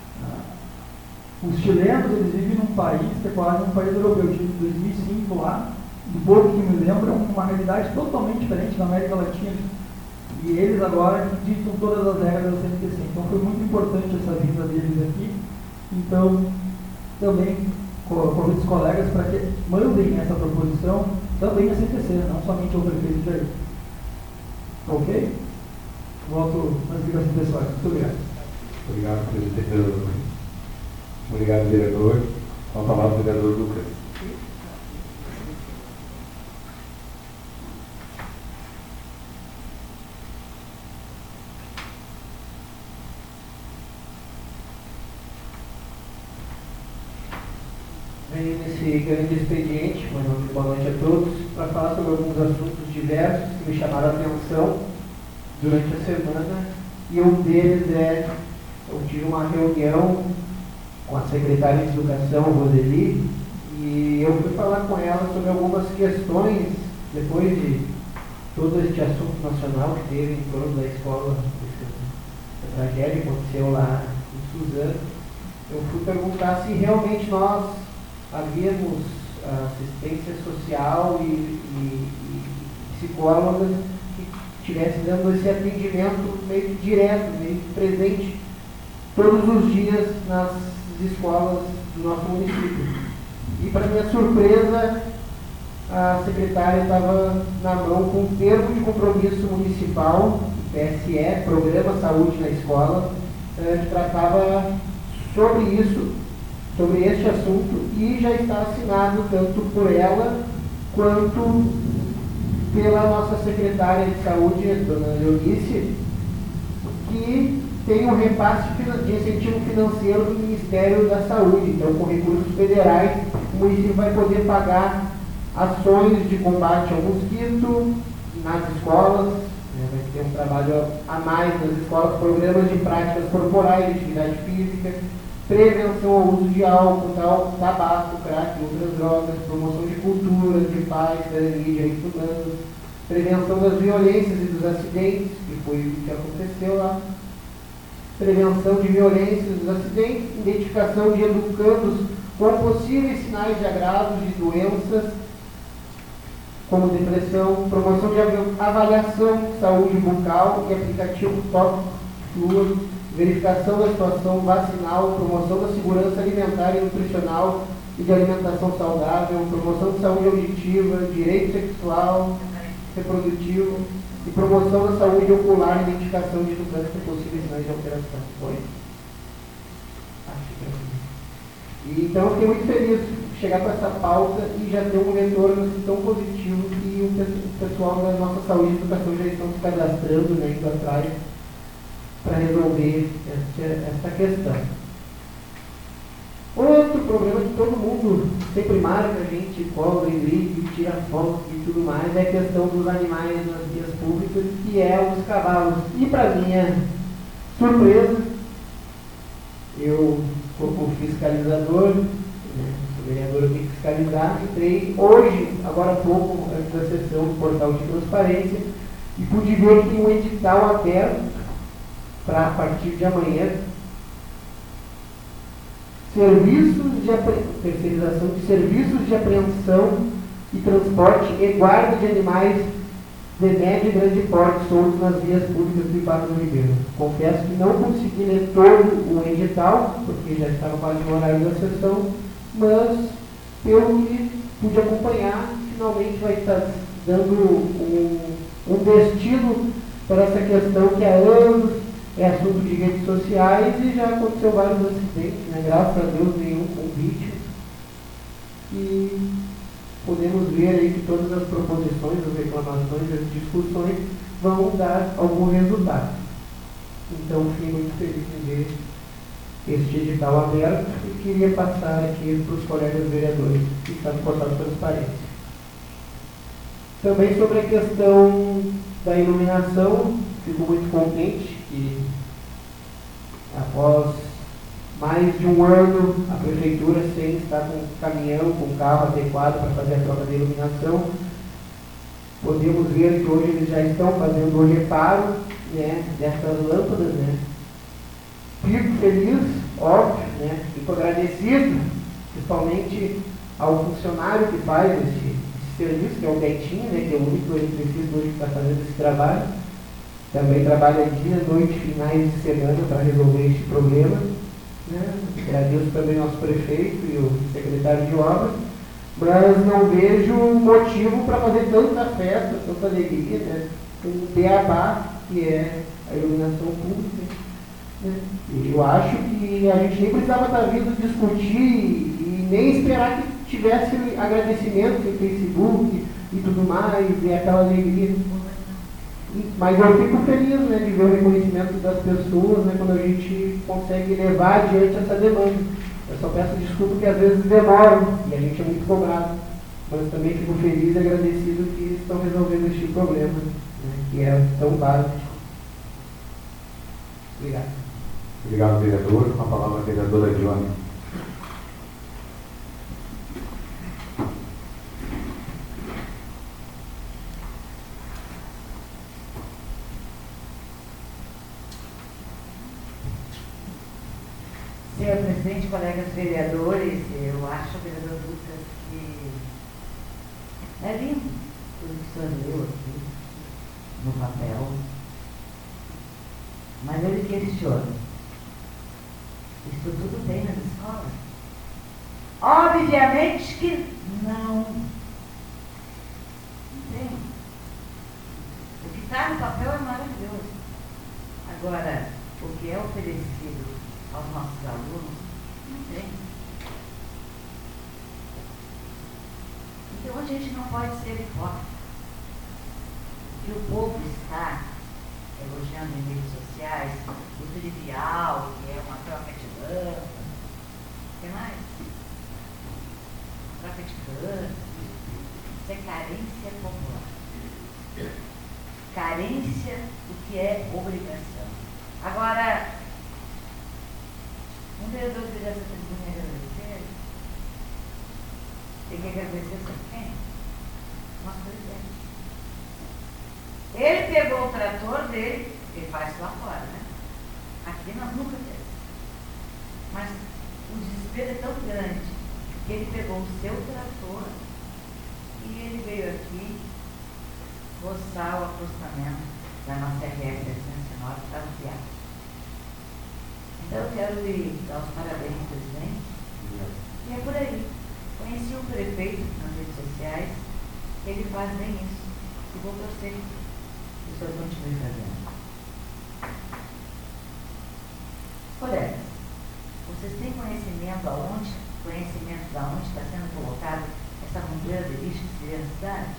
Os chilenos, eles vivem num país que é quase um país europeu. Eu tive em 2005 lá, do pouco que me lembro, é uma realidade totalmente diferente da América Latina. E eles agora ditam todas as regras da CMPC. Então foi muito importante essa vinda deles aqui. Então, também convido os colegas para que mandem essa proposição também à CMPC, não somente ao prefeito Jair. Ok? Volto nas ligações pessoais. Muito obrigado. Obrigado, presidente. Obrigado, vereador. Com a palavra, o vereador Lucas. Venho nesse grande expediente, boa noite a todos, para falar sobre alguns assuntos diversos que me chamaram a atenção durante a semana, e um deles eu tive uma reunião com a secretária de Educação, Roseli, e eu fui falar com ela sobre algumas questões, depois de todo este assunto nacional que teve em torno da escola, essa tragédia que aconteceu lá em Suzano. Eu fui perguntar se realmente nós havíamos assistência social e psicólogas que estivessem dando esse atendimento meio que direto, meio que presente, todos os dias nas escolas do nosso município. E, para minha surpresa, a secretária estava na mão com um termo de compromisso municipal, PSE, Programa Saúde na Escola, que tratava sobre isso, sobre este assunto, e já está assinado tanto por ela quanto pela nossa secretária de saúde, dona Leonice, que tem um repasse de incentivo financeiro do Ministério da Saúde. Então, com recursos federais, o município vai poder pagar ações de combate ao mosquito nas escolas, vai ter um trabalho a mais nas escolas, programas de práticas corporais, de atividade física, prevenção ao uso de álcool, tabaco, crack, outras drogas, promoção de cultura, de paz, cidadania, direitos humanos, prevenção das violências e dos acidentes, que foi o que aconteceu lá, prevenção de violências e dos acidentes, identificação de educandos com possíveis sinais de agravos de doenças, como depressão, promoção de avaliação de saúde bucal e aplicativo Toque Flúor, verificação da situação vacinal, promoção da segurança alimentar e nutricional e de alimentação saudável, promoção de saúde auditiva, direito sexual, reprodutivo e promoção da saúde ocular e identificação de educantes com possíveis sinais de alteração. Foi? E, então eu fiquei muito feliz de chegar com essa pauta e já ter um retorno assim, tão positivo que o pessoal da nossa saúde e educação já estão se cadastrando, né, indo atrás para resolver essa questão. Outro problema que todo mundo sempre marca, a gente cobra e liga, tira foto e tudo mais, é a questão dos animais nas vias públicas, que é os cavalos. E para minha surpresa, eu como fiscalizador, né, o vereador tem que fiscalizar, entrei hoje, agora há pouco, antes da sessão do portal de transparência, e pude ver que tem um edital aberto para, a partir de amanhã, terceirização de serviços de apreensão e transporte e guarda de animais de médio e grande porte soltos nas vias públicas do Estado do Ribeiro. Confesso que não consegui ler todo o edital, porque já estava quase no horário da sessão, mas pelo que pude acompanhar, finalmente vai estar dando um destino para essa questão que há anos é assunto de redes sociais e já aconteceu vários acidentes, né? Graças a Deus nenhum com vítimas. E podemos ver aí que todas as proposições, as reclamações, as discussões vão dar algum resultado. Então, fiquei muito feliz em ver este edital aberto e queria passar aqui para os colegas vereadores que estão no portal de transparência. Também sobre a questão da iluminação, fico muito contente que, após mais de um ano, a prefeitura sem estar com caminhão, com carro adequado para fazer a troca de iluminação, podemos ver que hoje eles já estão fazendo o reparo, né, dessas lâmpadas, né. Fico feliz, óbvio, né, fico agradecido, principalmente ao funcionário que faz esse serviço, que é o Betinho, né, que é o único eletricista hoje que está fazendo esse trabalho. Também trabalha dia, noite, finais de semana para resolver este problema. Né? Agradeço também ao nosso prefeito e o secretário de obras, mas não vejo motivo para fazer tanta festa, tanta alegria, né? Um beabá, que é a iluminação pública. Né? E eu acho que a gente nem precisava estar vindo discutir e nem esperar que tivesse agradecimento no Facebook e tudo mais, e aquela alegria. Mas eu fico feliz, né, de ver o reconhecimento das pessoas, né, quando a gente consegue levar adiante essa demanda. Eu só peço desculpa que às vezes demoram e a gente é muito cobrado. Mas também fico feliz e agradecido que estão resolvendo este problema, né, que é tão básico. Obrigado. Obrigado, vereador. Com a palavra a vereadora Johnny. Senhor presidente, colegas vereadores, eu acho, vereador Lucas, que é lindo tudo que o senhor leu aqui no papel, mas eu lhe questiono, isso tudo tem nas escolas? Obviamente que não. Não tem. O que está no papel é maravilhoso. Agora, o que é oferecido aos nossos alunos, não tem. Então a gente não pode ser hipócrita. Que o povo está elogiando em redes sociais o trivial, que é uma troca de lâmpada. O que mais? Troca de cana. Isso é carência popular. Carência do que é obrigação. Agora, um vereador que essa tribuna agradecer, tem que agradecer sobre quem? Nosso presidente. Ele pegou o trator dele, ele faz lá fora, né? Aqui nós nunca temos. Mas o desespero é tão grande que ele pegou o seu trator e ele veio aqui roçar o acostamento da nossa RS 709 para ampliar. Então eu quero lhe dar os parabéns, presidente. E é por aí. Conheci o prefeito nas redes sociais, ele faz bem isso. E vou torcer que o senhor continue fazendo. Colegas, vocês têm conhecimento aonde de onde está sendo colocada essa montanha de lixo que seria a cidade?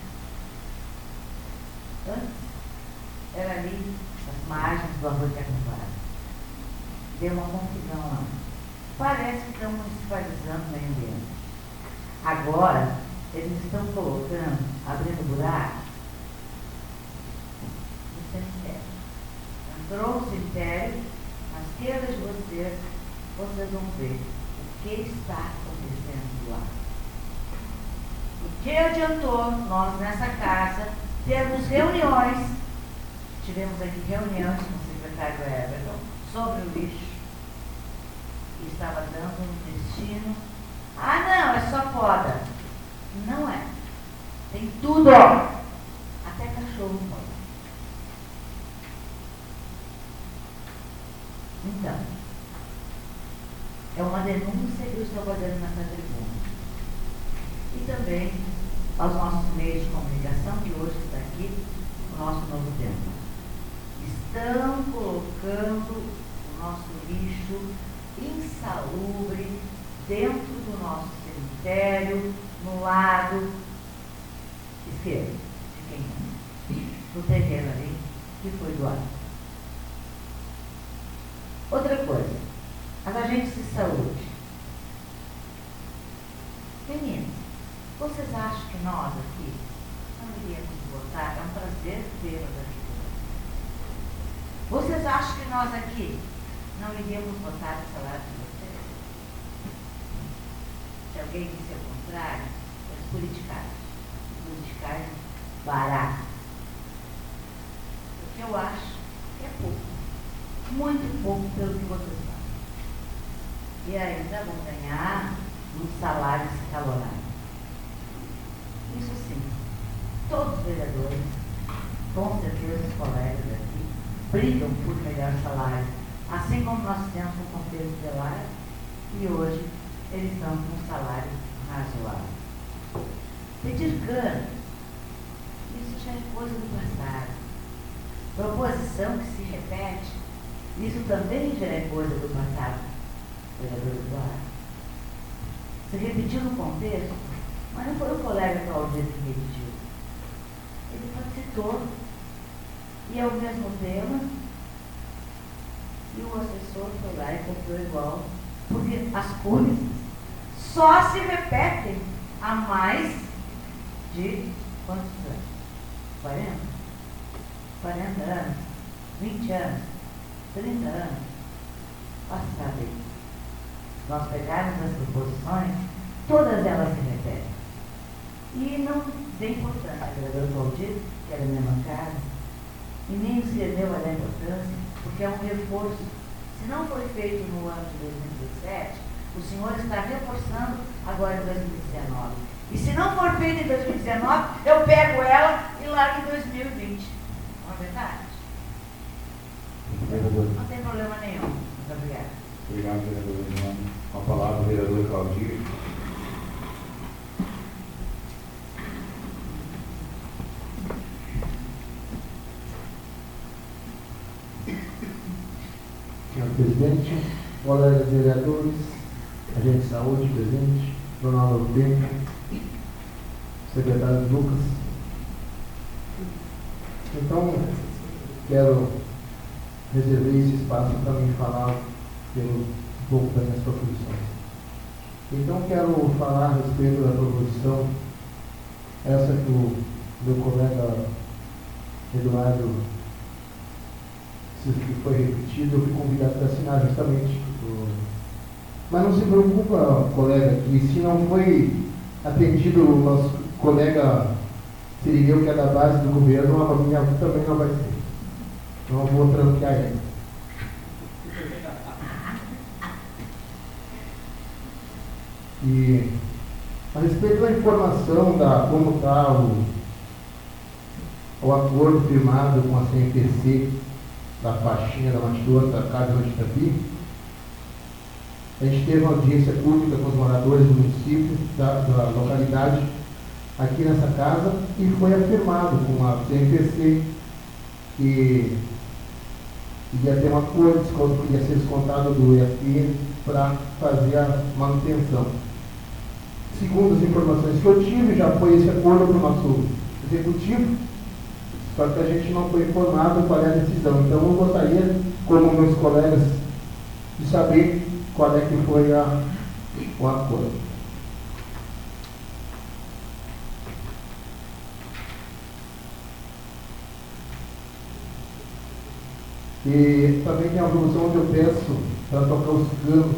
Antes, era ali, as margens do Arroio Carnevale. Deu uma confusão lá. Parece que estão municipalizando o meio ambiente. Agora, eles estão colocando, abrindo buraco, no cemitério. Entrou o cemitério, na esquerda de vocês vão ver o que está acontecendo lá. O que adiantou nós nessa casa termos reuniões, tivemos aqui reuniões com o secretário Everton sobre o lixo, e estava dando um destino. Ah, não, é só poda. Não é. Tem tudo, ó. Até cachorro poda. Então, é uma denúncia que eu estou fazendo nessa tribuna. E também aos nossos meios de comunicação, que hoje está aqui, o nosso novo tempo. Estão colocando o nosso lixo insalubre dentro do nosso cemitério, no lado esquerdo de quem é, no terreno ali que foi doado. Outra coisa, as agentes de saúde. Meninos, vocês acham que nós aqui não iríamos votar? É um prazer tê-los aqui. Vocês acham que nós aqui não iríamos votar o salário de vocês? Se alguém disse ao contrário, os politicais baratos. O que eu acho que é pouco, muito pouco pelo que vocês fazem. E ainda vão ganhar um salário escalonado. Isso sim, todos os vereadores, com certeza os colegas aqui, brigam por melhor salário. Assim como nós temos o Conselho Tutelar, e hoje eles estão com um salário razoável. Pedir cano, isso já é coisa do passado. Proposição que se repete, isso também já é coisa do passado, vereador Eduardo. Se repetiu no contexto, mas não foi o colega Claudio que repetiu. Ele participou, e é o mesmo tema, e o assessor foi lá e comprou igual, porque as coisas só se repetem há mais de quantos anos? 40? 40 anos? 20 anos? 30 anos? Passa bem. Nós pegarmos as proposições, todas elas se repetem. E não tem importância, o vereador Claudio, que era minha bancada, e nem escreveu a importância, porque é um reforço. Se não foi feito no ano de 2017, o senhor está reforçando agora em 2019. E se não for feito em 2019, eu pego ela e largo em 2020. Não é verdade? Não tem problema nenhum. Muito obrigada. Obrigado, vereador João. Com a palavra, o vereador Claudio. Senhor presidente, colegas vereadores, agente de saúde presente, Ronaldo Tempo, secretário Lucas. Então, quero reservar esse espaço para me falar um pouco das minhas proposições. Então, quero falar a respeito da proposição, essa que o meu colega Eduardo, que foi repetido, eu fui convidado para assinar justamente. Mas não se preocupa, colega, que se não foi atendido o nosso colega Sirineu, que é da base do governo, a minha também não vai ser. Não vou tranquear ele. E a respeito da informação da como está o acordo firmado com a CNPC da faixinha da Matidor, da Casa do Itapi, a gente teve uma audiência pública com os moradores do município, da localidade, aqui nessa casa, e foi afirmado com a CNPC que ia ter um acordo que ia ser descontado do IFP para fazer a manutenção. segundo as informações que eu tive, já foi esse acordo para o nosso executivo, só que a gente não foi informado qual é a decisão. Então eu gostaria, como meus colegas, de saber qual é que foi o acordo. E também tem a evolução onde eu peço para tocar os canos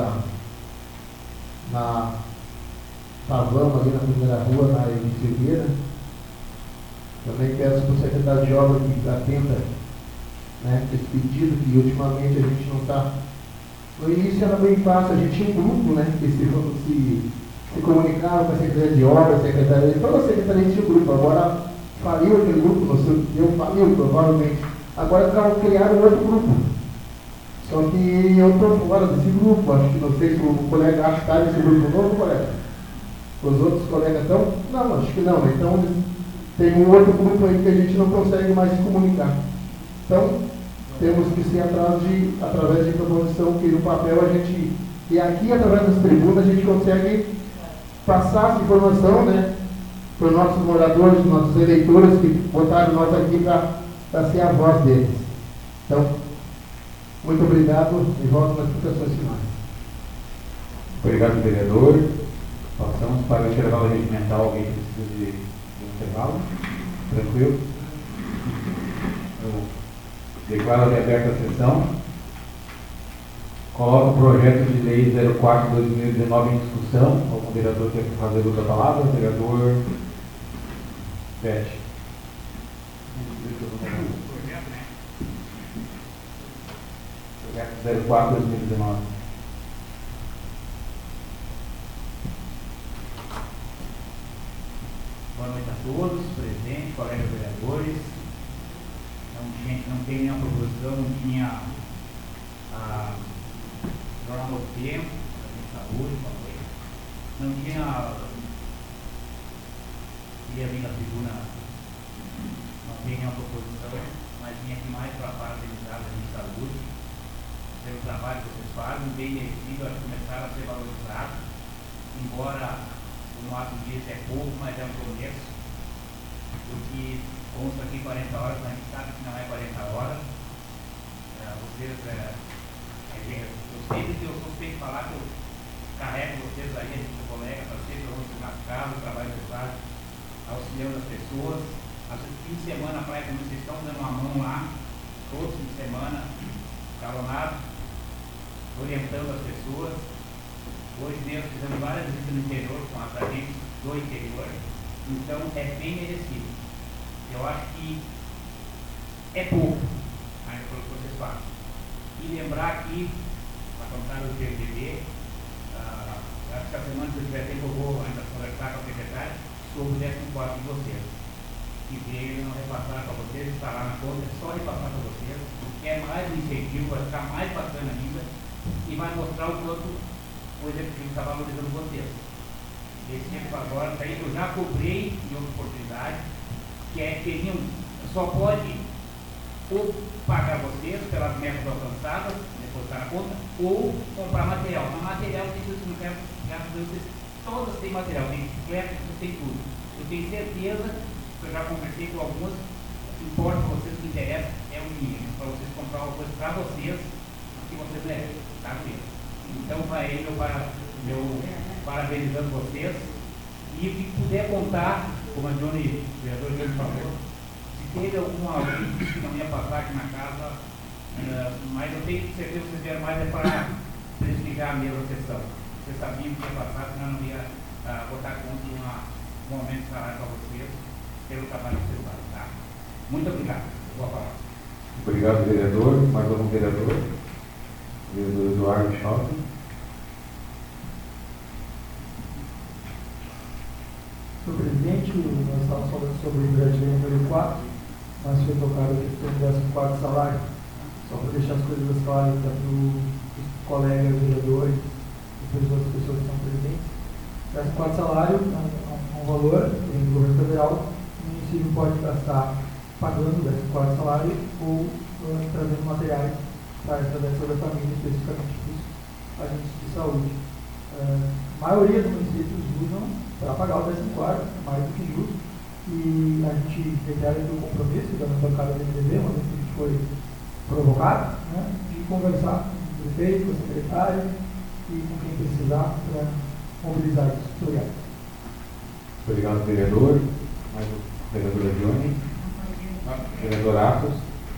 na Savama, ali na primeira rua, na Silveira. Também peço para o secretário de obra que atenda, né, esse pedido, que ultimamente a gente não está. No início era bem fácil, a gente tinha um grupo, né, que se comunicava com a Secretaria de Obras, toda a Secretaria tinha um grupo. Agora faliu aquele grupo, faliu provavelmente. Agora criaram outro grupo. Só que eu estou fora desse grupo, acho que não sei se o colega acha que está nesse grupo novo, colega. Os outros colegas estão? Não, acho que não. Então tem um outro grupo aí que a gente não consegue mais se comunicar. Então, temos que ser através de proposição, que no papel a gente, e aqui através das tribunas a gente consegue passar essa informação, né, para os nossos moradores, nossos eleitores que botaram nós aqui para ser a voz deles. Então, muito obrigado e volto nas explicações finais. Obrigado, vereador. Passamos para o intervalo regimental. Alguém precisa de intervalo? Tranquilo? Eu declaro aberta a sessão. Coloco o projeto de lei 04/2019 em discussão. Algum vereador quer fazer uso da palavra? Vereador Bete. Projeto 04/2019. Boa noite a todos, presidente, colegas vereadores. Não tem nenhuma proposição, não tinha jornal do tempo, saúde, não tinha, queria vir na tribuna, não tem nenhuma proposição, mas vim aqui mais para parabenizar a gente de saúde, pelo trabalho que vocês fazem, bem merecido, acho que começaram a ser valorizados, embora o ato dias é pouco, mas é um começo, porque consta aqui 40 horas, mas a gente sabe que não é 40 horas. Vocês, eu sempre que eu suspeito de falar que eu carrego vocês aí, a gente colega, para sempre vamos na casa, o trabalho que faz, auxiliando as pessoas. Às vezes, fim de semana, praia, como vocês estão dando uma mão lá, todo fim de semana, calonado, orientando as pessoas. Hoje mesmo fizemos várias visitas no interior com as agentes do interior, então é bem merecido. Eu acho que é pouco, ainda pelo que vocês fazem. E lembrar que, a contar do GTB, acho que a semana que eu tiver tempo eu vou ainda conversar com a secretária sobre o 14º de vocês. Que veio não repassar para vocês, está lá na conta, é só repassar para vocês, porque é mais um incentivo, vai ficar mais bacana ainda e vai mostrar o quanto o executivo está valorizando vocês. Esse tempo agora, eu já cobrei em outra oportunidade, que é que só pode ou pagar vocês pelas metas alcançadas, depositar na conta, ou comprar material. No material tem tudo que não quero, vocês todas têm material, tem bicicleta, tem tudo. Eu tenho certeza, que eu já conversei com algumas, o que importa para vocês, o que interessa é o mínimo, para vocês comprar uma coisa para vocês, o que vocês merecem, tá mesmo. Então, vai aí meu parabenizando vocês. E o que puder contar, como a Johnny, o vereador Johnny falou, se teve algum que não ia passar aqui na casa, mas eu tenho certeza que vocês vieram mais para prestigiar a mesma sessão. Vocês sabiam que ia passar, senão não ia botar conta de um aumento de salário para vocês, pelo trabalho que vocês fazem. Tá? Muito obrigado. Boa palavra. Obrigado, vereador. Mais algum vereador? Vereador Eduardo Schausen. Senhor presidente, nós estávamos falando sobre o projeto de lei número 4, mas foi tocado aqui sobre o 14º salário. Só para deixar as coisas claras para os colegas vereadores e para as outras pessoas que estão presentes. O 14º salário é um valor do governo federal, o município pode gastar pagando o 14º salário ou trazendo materiais para a intervenção da família, especificamente para os agentes de saúde. A maioria dos municípios usam para pagar o 14º, mais do que justo. E a gente reitera aqui o compromisso da bancada do MDB, uma vez que a gente foi provocado, né, de conversar com o prefeito, com a secretária e com quem precisar para mobilizar isso. Obrigado. Obrigado, vereador. Mais o vereador Adione. Vereador Atos.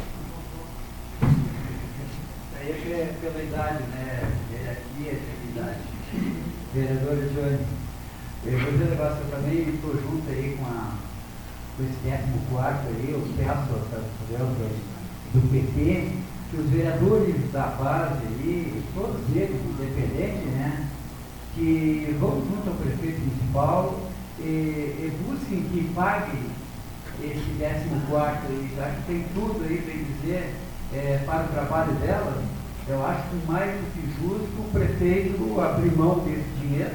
Aí é pela idade, né? Ele aqui é pela idade. Vereador Adione, eu vou dizer um negócio, eu também estou junto aí com esse 14º aí, eu peço do PT, que os vereadores da base aí, todos eles, independentes, né, que vão junto ao prefeito municipal e busquem que pague esse 14º aí, já que tem tudo aí, bem dizer, para o trabalho dela. Eu acho que mais do que justo o prefeito abrir mão desse dinheiro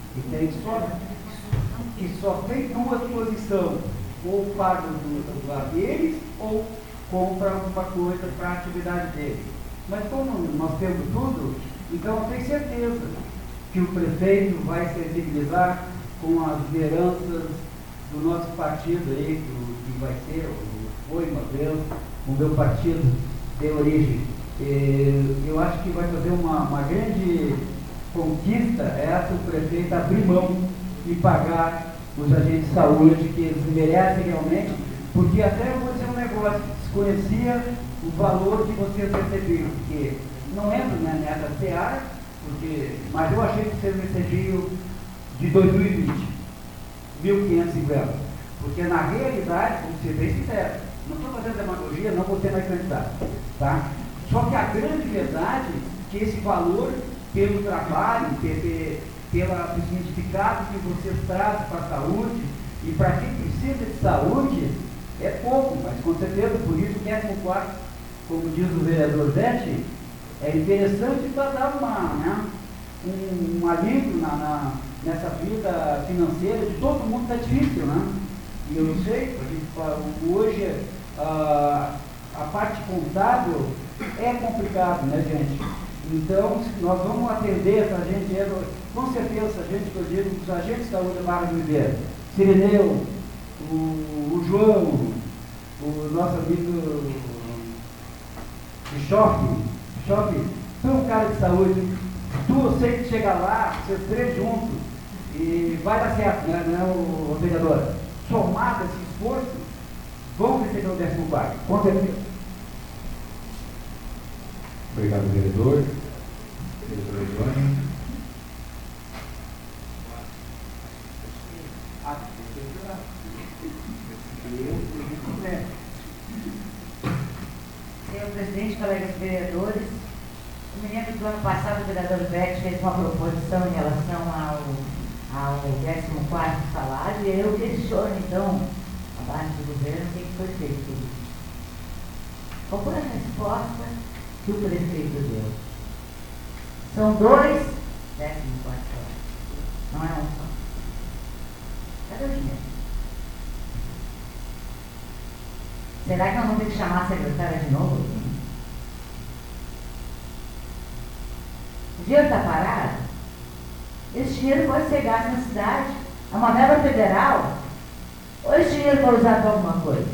que só tem duas posições, ou paga do lado deles ou compra alguma coisa para a atividade deles. Mas como nós temos tudo, então eu tenho certeza que o prefeito vai sensibilizar com as lideranças do nosso partido aí, que vai ser, foi uma vez, o meu partido de origem. Eu acho que vai fazer uma grande conquista essa, o prefeito abrir mão e pagar os agentes de saúde que eles merecem realmente, porque até eu vou dizer um negócio, desconhecia o valor que vocês recebiam, porque não entro nessa seara, mas eu achei que vocês recebiam de 2020, 1.550, porque na realidade, vamos ser bem sinceros, não estou fazendo demagogia, não vou ter mais candidato, tá? Só que a grande verdade é que esse valor, pelo trabalho, pelo significado que vocês trazem para a saúde, e para quem precisa de saúde, é pouco, mas com certeza, por isso que 14º, como diz o vereador Zete, é interessante para dar um alívio nessa vida financeira de todo mundo, está difícil, né? E eu não sei, hoje a parte contábil é complicado, né, gente? Então, nós vamos atender essa gente, com certeza, essa gente que eu digo, os agentes de saúde da Barra do Ribeiro, Cirineu, o João, o nosso amigo Shopping, tu é um cara de saúde, eu sei que chegar lá, vocês três juntos, e vai dar certo, né, o vereador? Somado esse esforço, vão receber o 14º, com certeza. Obrigado, vereador. Vereador Adione. Senhor presidente, colegas vereadores, eu me lembro que do ano passado o vereador Beck fez uma proposição em relação ao 14º salário, e eu questiono, então, a base do governo, o que foi feito. Qual foi a resposta que o prefeito deu? São 2 14º salários, não é um só. Cadê o dinheiro? Será que nós vamos ter que chamar a secretária de novo? O dinheiro está parado? Esse dinheiro pode ser gasto na cidade. É uma verba federal. Ou esse dinheiro foi usado para alguma coisa?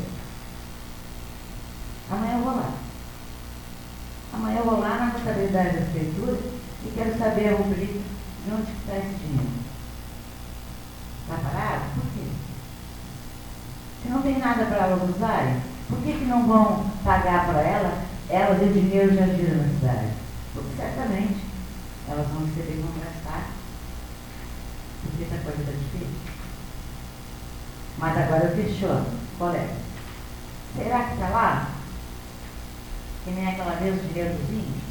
Amanhã eu vou lá. Amanhã eu vou lá na contabilidade da prefeitura e quero saber a rubrica de onde está esse dinheiro. Está parado? Por quê? Se não tem nada para elas usarem, por que não vão pagar para elas e o dinheiro já gira na cidade? Porque certamente elas vão receber e vão gastar. Porque essa coisa está difícil. Mas agora eu questiono, colega, será que está lá? Que nem aquela vez o dinheiro dos índios?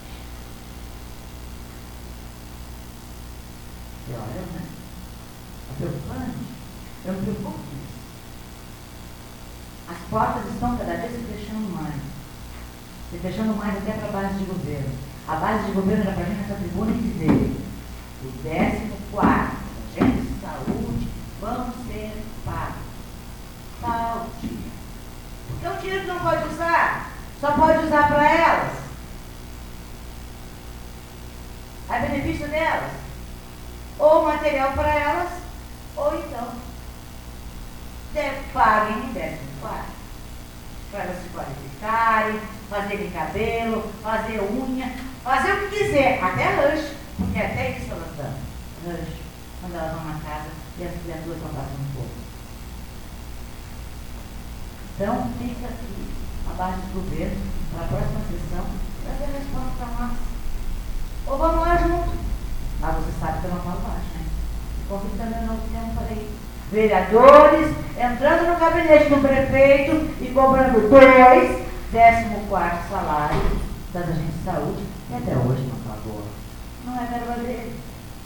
E olha, né? É preocupante. Eu me preocupo com isso. As portas estão cada vez se fechando mais. Se fechando mais até para a base de governo. A base de governo era para mim nessa tribuna e dizer: o 14º, agentes de saúde vão ser pagos. Tal dia. Porque o dinheiro não pode usar, só pode usar para elas. A benefício delas. ou material para elas, ou então paguem em 14º, para elas se qualificarem, fazerem cabelo, fazer unha, fazer o que quiser, até lanche, porque até isso elas dão, lanche, quando elas vão na casa e as criaturas estão passando pouco. Então, fica aqui abaixo do governo, para a próxima sessão, trazer a resposta para nós. Ou vamos lá junto. Mas você sabe que eu não falo baixo, né? Convido também o novo tempo para ir. Vereadores entrando no gabinete do prefeito e cobrando 14º salário das agências de saúde, e até hoje não pagou. Não é verba dele.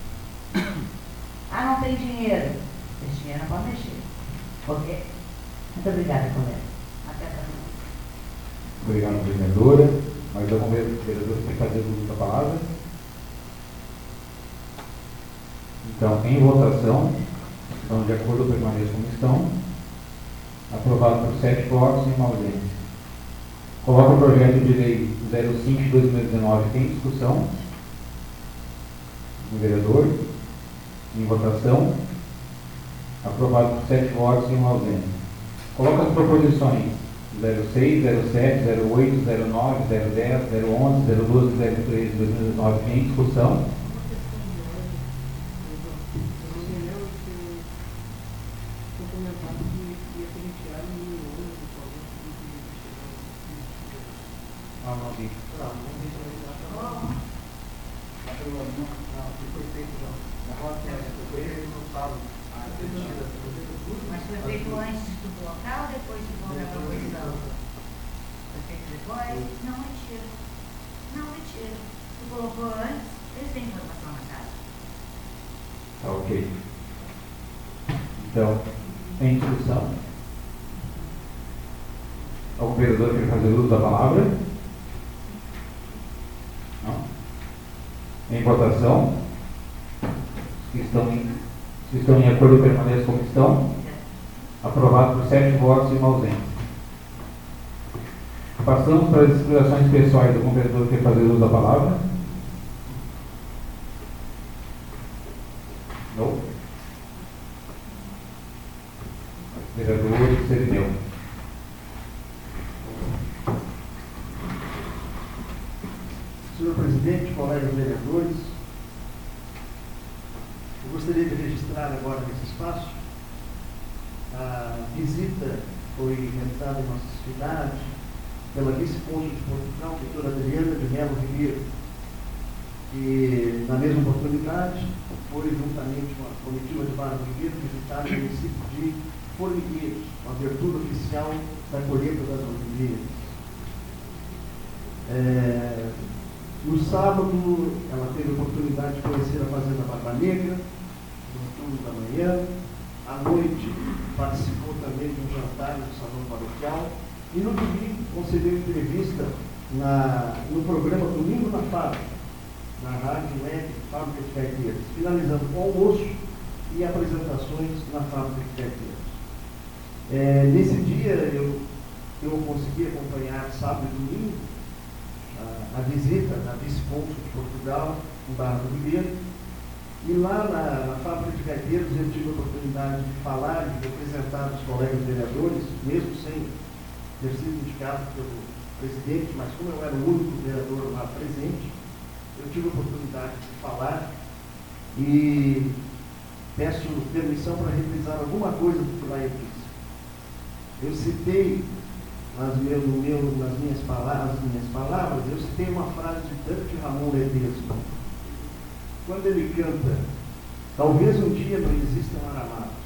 Ah, não tem dinheiro. Esse dinheiro não pode mexer. Ok? Muito obrigada, colega. Até a próxima. Obrigado, vereadora. Mais algum vereador que fazer uso da palavra? Então, em votação, estão de acordo ou permaneçam como estão. Aprovado por 7 votos e uma ausência. Coloca o projeto de lei 05 de 2019 em discussão. O vereador. Em votação. Aprovado por 7 votos e uma ausência. Coloca as proposições 06, 07, 08, 09, 010, 011, 012, 013 de 2019 em discussão. Mas foi feito antes do local ou depois de colocar a proposição? Foi feito depois? Não, mentira. Não, mentira. Tu colocou antes, eles têm informação na casa. Tá ok. Então, em discussão. Algum vereador quer fazer uso da palavra? Não? Em votação. Se estão em acordo, permaneçam como estão. Aprovado por 7 votos e uma ausência. Passamos para as explicações pessoais do vereador que quer fazer uso da palavra. Não. Vereador Serineu. Senhor presidente, colegas vereadores, eu gostaria de registrar agora nesse espaço a visita que foi realizada em nossa cidade pela vice-cônsul de Portugal, doutora Adriana de Melo Ribeiro, que na mesma oportunidade foi juntamente com a comitiva de Barra do Ribeiro visitar o município de Formigueiros, com a abertura oficial da colheita das oliveiras. No sábado, ela teve a oportunidade de conhecer a Fazenda Barba Negra, no turno da manhã. À noite, participou também de um jantar no salão paroquial. E no domingo, concedeu entrevista no programa Domingo na Fábrica, na Rádio Web Fábrica de Caeteiros, finalizando com almoço e apresentações na Fábrica de Caeteiros. Nesse dia, eu consegui acompanhar sábado e domingo a visita da vice-cônsul de Portugal, em Barra do Ribeiro, e lá na Fábrica de Caeteiros eu tive a oportunidade de falar e de apresentar os colegas vereadores, mesmo sem ter sido indicado pelo presidente, mas como eu era o único vereador lá presente, eu tive a oportunidade de falar e peço permissão para reprisar alguma coisa do que lá eu disse. Eu citei nas minhas palavras, eu citei uma frase de Dante Ramon Ledesma, quando ele canta: talvez um dia não existam aramados.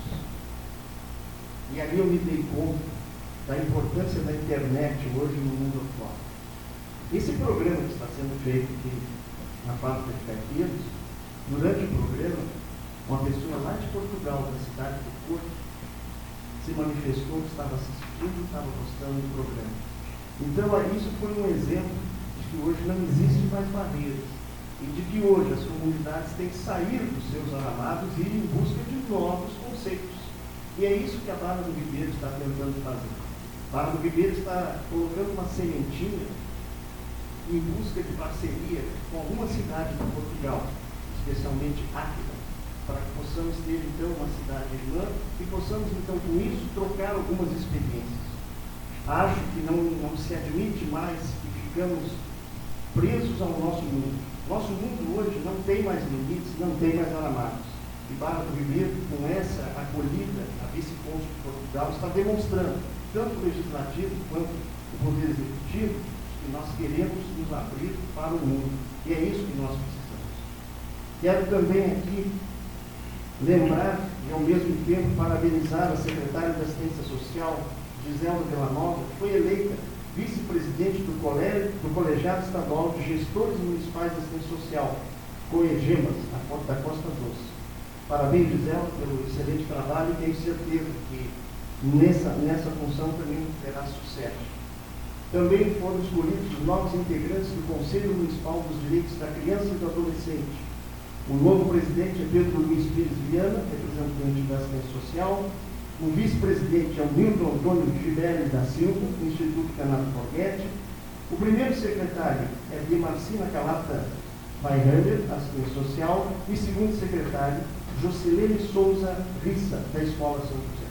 E ali eu me dei conta da importância da internet hoje no mundo atual. Esse programa que está sendo feito aqui na Fábrica de Caeteiros, durante o programa, uma pessoa lá de Portugal, da cidade do Porto, se manifestou, que estava assistindo, estava gostando do programa. Então, isso foi um exemplo de que hoje não existem mais barreiras e de que hoje as comunidades têm que sair dos seus aramados e ir em busca de novos conceitos. E é isso que a Barra do Ribeiro está tentando fazer. A Barra do Ribeiro está colocando uma sementinha em busca de parceria com algumas cidades de Portugal, especialmente Áquila, para que possamos ter, então, uma cidade irmã e possamos, então, com isso, trocar algumas experiências. Acho que não se admite mais que ficamos presos ao nosso mundo. Nosso mundo hoje não tem mais limites, não tem mais aramarcos. E Barra do Ribeiro, com essa acolhida, a vice-cônsul de Portugal, está demonstrando, tanto o legislativo quanto o poder executivo, que nós queremos nos abrir para o mundo. E é isso que nós precisamos. Quero também aqui lembrar e, ao mesmo tempo, parabenizar a secretária da Assistência Social, Gisela Villanova, que foi eleita vice-presidente do Colegiado Estadual de Gestores Municipais de Assistência Social, COEGEMAS, da Costa Doce. Parabéns, Gisela, pelo excelente trabalho e tenho certeza que nessa função também terá sucesso. Também foram escolhidos os novos integrantes do Conselho Municipal dos Direitos da Criança e do Adolescente. O novo presidente é Pedro Luiz Pires Viana, representante da Assistência Social. O vice-presidente é o Milton Antônio Fidelis da Silva, do Instituto Canato Borghetti. O primeiro secretário é de Marcina Calata Weihander, Assistência Social. E segundo secretário, Jocelene Souza Rissa, da Escola São José.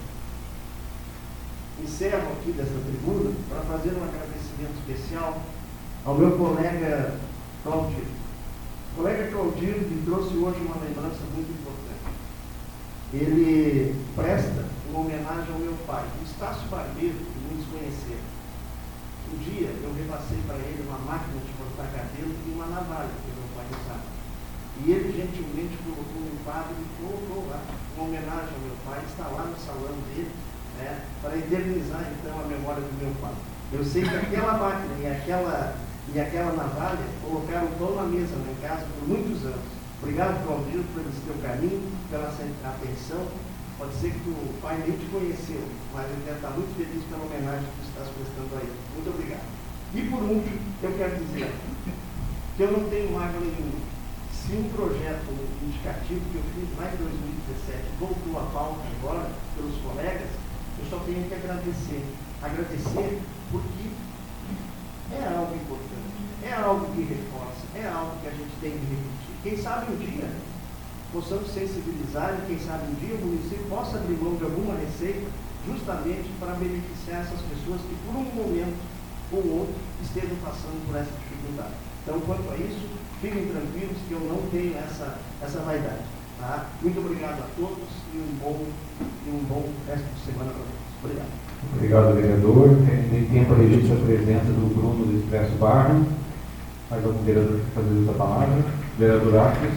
Encerro aqui desta tribuna para fazer um agradecimento especial ao meu colega Claudir. O colega Claudir me trouxe hoje uma lembrança muito importante. Ele presta uma homenagem ao meu pai, o Estácio Barbeiro, que muitos conheceram. Um dia eu repassei para ele uma máquina de cortar cabelo e uma navalha que meu pai usava. E ele gentilmente colocou um quadro e colocou lá uma homenagem ao meu pai, está lá no salão dele, né, para eternizar então a memória do meu pai. Eu sei que aquela máquina e aquela navalha colocaram pão na mesa lá em casa por muitos anos. Obrigado, Claudio, por esse teu carinho, pela atenção. Pode ser que o pai nem te conheceu, mas ele deve estar muito feliz pela homenagem que tu estás prestando a ele. Muito obrigado. E por último, eu quero dizer que eu não tenho mágoa nenhuma. Se um projeto indicativo que eu fiz lá em 2017 voltou à pauta agora pelos colegas, eu só tenho que agradecer. Agradecer porque é algo importante, é algo que reforça, é algo que a gente tem que repetir. Quem sabe um dia possamos sensibilizar e quem sabe um dia o município possa abrir mão de alguma receita justamente para beneficiar essas pessoas que por um momento ou outro estejam passando por essa dificuldade. Então, quanto a isso, fiquem tranquilos que eu não tenho essa vaidade. Tá? Muito obrigado a todos e um bom resto de semana para todos. Obrigado. Obrigado, vereador. Tem tempo a registro a presença do Bruno do Expresso Barra. Mais algum vereador que fazer uso da palavra? Vereador Arcos.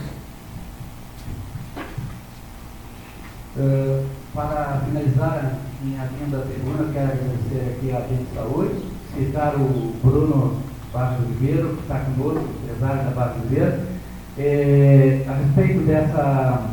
Para finalizar minha vinda da tribuna, quero agradecer aqui a agente de saúde, citar o Bruno Barros Ribeiro, que está conosco, empresário da Barros Ribeiro, a respeito dessa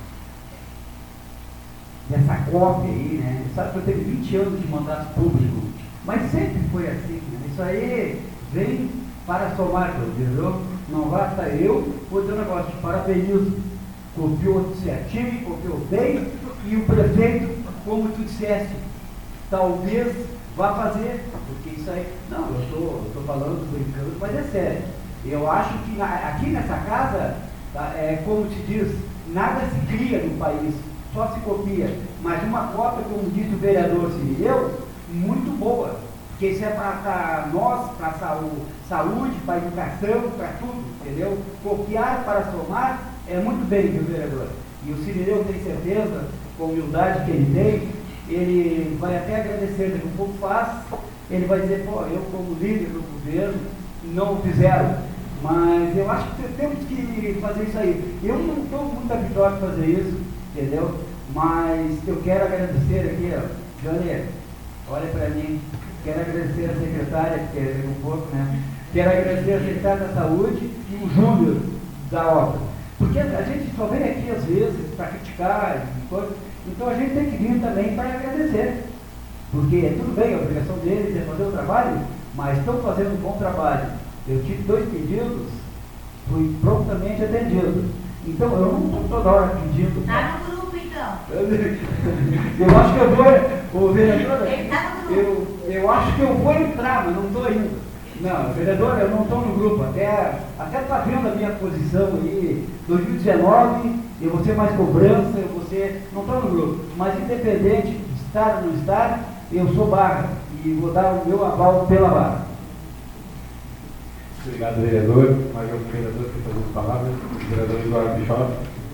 cópia aí, né? Sabe que eu tenho 20 anos de mandato público, mas sempre foi assim, né? Isso aí vem para somar, entendeu? Não basta eu, vou dizer um negócio, parabenizo, copiou a iniciativa, copiou bem, e o prefeito, como tu disseste, talvez vá fazer, porque isso aí, não, eu estou falando, brincando, mas é sério. Eu acho que aqui nessa casa, tá, como se diz, nada se cria no país, só se copia, mas uma cópia, como disse o vereador Cirineu, muito boa, porque isso é para nós, para a saúde, para a educação, para tudo, entendeu? Copiar para somar é muito bem, viu, vereador? E o Cirineu tem certeza, com a humildade que ele tem, ele vai até agradecer, daqui um pouco faz, ele vai dizer, pô, eu como líder do governo, não fizeram, mas eu acho que temos que fazer isso aí. Eu não estou muito habituado a fazer isso, entendeu? Mas eu quero agradecer aqui, ó, Johnny, olha para mim, quero agradecer a secretária, que é um pouco, né? Quero agradecer a secretária da Saúde e o Júnior da obra. Porque a gente só vem aqui às vezes para criticar, então a gente tem que vir também para agradecer. Porque tudo bem, a obrigação deles é fazer o trabalho, mas estão fazendo um bom trabalho. Eu tive 2 pedidos, fui prontamente atendido. Então eu não estou toda hora pedindo. Está no grupo então. Eu acho que eu vou, o vereador, Ele está no grupo. eu acho que eu vou entrar, mas não estou indo. Não, vereador, eu não estou no grupo, até está vendo a minha posição aí, 2019, eu vou ser mais cobrança, eu vou ser, não estou no grupo, mas independente de estar ou não estar, eu sou Barra e vou dar o meu aval pela Barra. Obrigado, vereador. Mais algum vereador que fazer as palavras? O vereador Eduardo Bischoff.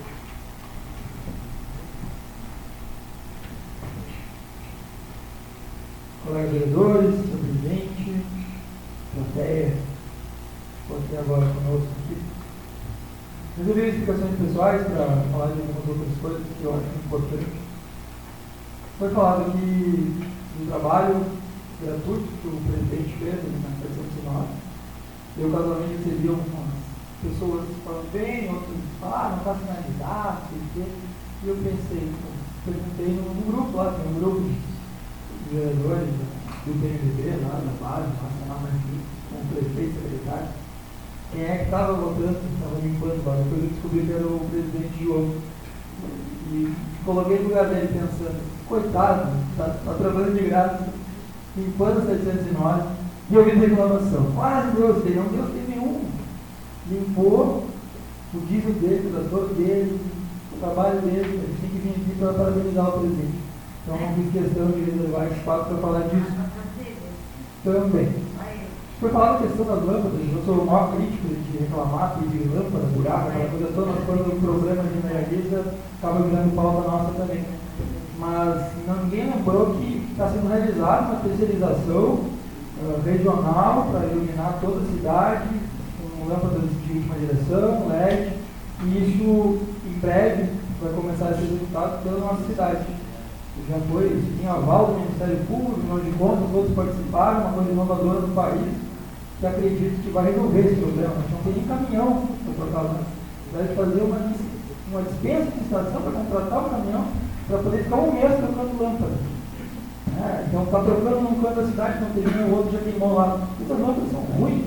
Colegas vereadores, senhor presidente, plateia, você agora conosco aqui. Resolvi explicações pessoais para falar de algumas outras coisas que eu acho importante. Foi falado aqui do trabalho gratuito que o presidente fez na questão do Senado. Eu casualmente recebi algumas pessoas falando bem, outros falaram, não está finalizado, e eu pensei, perguntei no grupo lá, tem um grupo de vereadores do PMDB, lá da base, lá com o prefeito, secretário, quem é que estava votando, estava limpando lá, depois eu descobri que era o presidente João. E coloquei no lugar dele pensando, coitado, está trabalhando de graça, limpando a 709, e eu vi reclamação. Quase Deus dele, não Deus teve nenhum. Limpou o diesel dele, o trator dele, o trabalho dele, a gente tem que vir aqui para parabenizar o presidente. Então não fiz questão de reservar espaço para falar disso. Também. Foi falar da questão das lâmpadas, eu sou o maior crítico de reclamar, pedir lâmpada, buraco, aquela coisa toda, mas quando o problema generaliza, acaba virando pauta nossa também. Mas ninguém lembrou que está sendo realizada uma terceirização regional para iluminar toda a cidade, com lâmpadas de última direção, LED, e isso em breve vai começar a ser executado pela nossa cidade. Já foi, tinha aval do Ministério Público, afinal de contas, todos participaram, uma coisa inovadora do país, que acredito que vai resolver esse problema. A gente não tem nem caminhão para trocar lâmpada. Deve fazer uma dispensa de estação para contratar o caminhão para poder ficar um mês trocando lâmpada. Então está trocando num canto da cidade, não termina, o outro já queimou lá. Essas lâmpadas são ruins.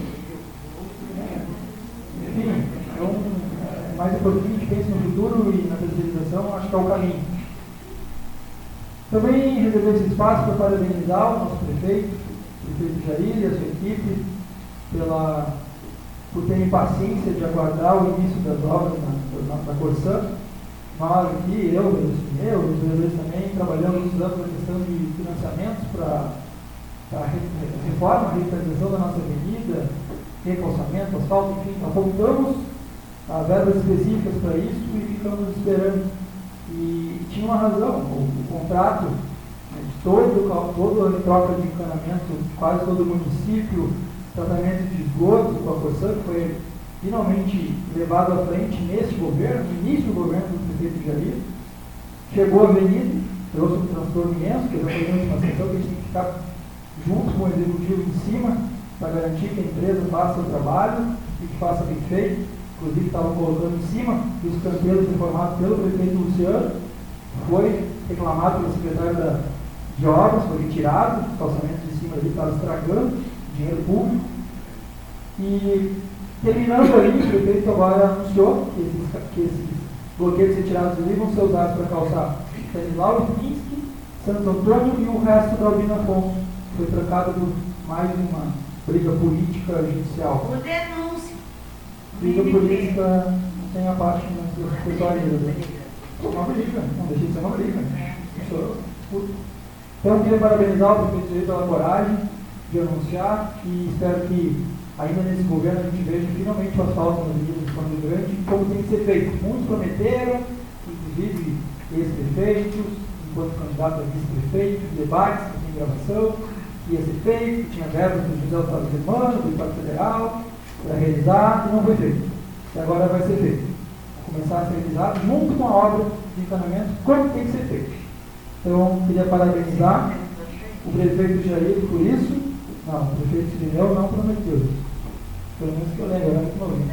Enfim, então, mais importante, a gente pensa no futuro e na terceirização, acho que é o caminho. Também reservei esse espaço para parabenizar o nosso prefeito Jair e a sua equipe por terem paciência de aguardar o início das obras na Corsã. Nós aqui, os vereadores também, trabalhamos estudando a questão de financiamentos para a reforma, a revitalização da nossa avenida, recalçamento, asfalto, enfim, apontamos verbas específicas para isso e ficamos esperando. E tinha uma razão, o contrato de toda a troca de encanamento, quase todo o município, tratamento de esgoto com a Corsã, que foi finalmente levado à frente nesse governo, no início do governo do prefeito Jair. Chegou a avenida, trouxe um transtorno imenso, que já foi uma sessão que a gente tem que ficar junto com o executivo em cima, para garantir que a empresa faça o trabalho e que faça bem feito. Inclusive estavam colocando em cima dos canteiros informados pelo prefeito Luciano, foi reclamado pelo secretário de obras, foi retirado, os calçamentos de cima ali estavam estragando, dinheiro público. E terminando ali, o prefeito agora anunciou que esses bloqueios retirados ali vão ser usados para calçar Stanislau, Pinski, Santo Antônio e o resto da Albino Afonso. Foi trancado por mais uma briga política judicial. Por denúncia. Briga política não tem a parte do pessoal ainda. Uma briga, não deixa de ser uma briga. Então, eu queria parabenizar o prefeito pela coragem de anunciar e espero que ainda nesse governo a gente veja finalmente o asfalto nas avenidas de Campo Grande como tem que ser feito. Muitos prometeram, inclusive ex-prefeitos, enquanto candidato a vice-prefeito, debates, que tem gravação, que ia ser feito, tinha verbas do José Otávio Germano, do Estado Federal, para realizar, e não foi feito. E agora vai ser feito. Vai começar a ser realizado junto com a obra de encanamento, como tem que ser feito. Então, queria parabenizar o prefeito Jair por isso. Não, o prefeito Sirineu não prometeu isso. Pelo menos que eu lembro, era muito novinho.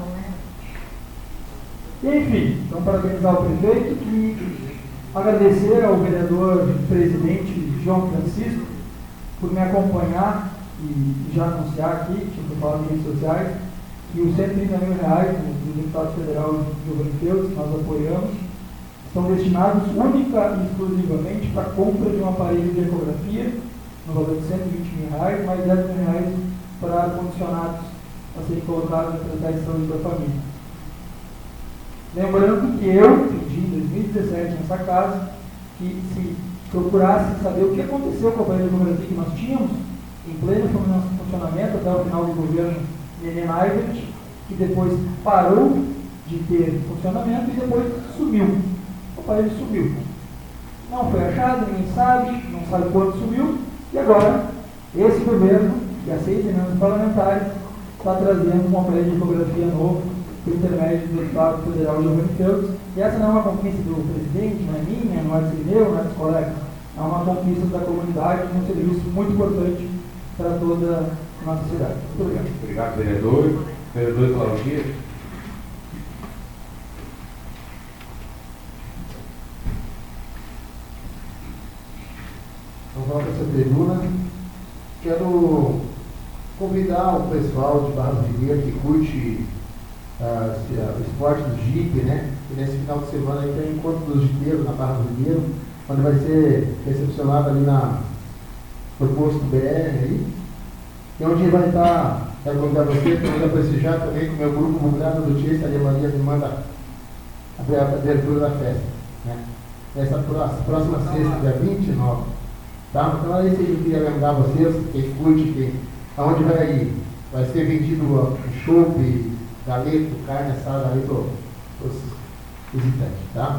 Enfim, então parabenizar o prefeito e agradecer ao vereador presidente João Francisco por me acompanhar e já anunciar aqui, tinha falado nas redes sociais, que os R$130 mil do deputado federal Giovanni Feus, que nós apoiamos, são destinados única e exclusivamente para a compra de um aparelho de ecografia, no valor de R$120 mil, mais R$10 mil para ar-condicionados a serem colocados na Secretaria de Saúde da Família. Lembrando que eu pedi em 2017 nessa casa que se procurasse saber o que aconteceu com a aparelho de ecografia que nós tínhamos em pleno funcionamento até o final do governo Nenê Naivert, que depois parou de ter funcionamento e depois sumiu. O aparelho sumiu. Não foi achado, ninguém sabe, não sabe quando sumiu, e agora esse governo e as 6 emendas parlamentares está trazendo um aparelho de ecografia novo por intermédio do deputado federal Giovanni Feltz. E essa não é uma conquista do presidente, não é minha, não é do meu, não é dos colegas. É uma conquista da comunidade, um serviço muito importante para toda a nossa cidade. Muito obrigado. Obrigado, vereador. Vereador Claudia. Então, vamos essa tribuna. Quero convidar o pessoal de Barra do Ribeiro que curte o esporte do Jeep, né? E nesse final de semana aí tem o encontro dos jipeiros na Barra do Ribeiro, onde vai ser recepcionado ali no posto BR aí. E onde vai estar, quero convidar você, para me prestigiar também com o meu grupo Bugado do Tia, a Maria me manda a abertura da festa, né? Essa próxima sexta, dia 29. Tá? Então é isso aí que eu queria lembrar vocês, quem curte, aonde vai ir. Vai ser vendido chopp, galeto, carne assada ali para os visitantes, tá?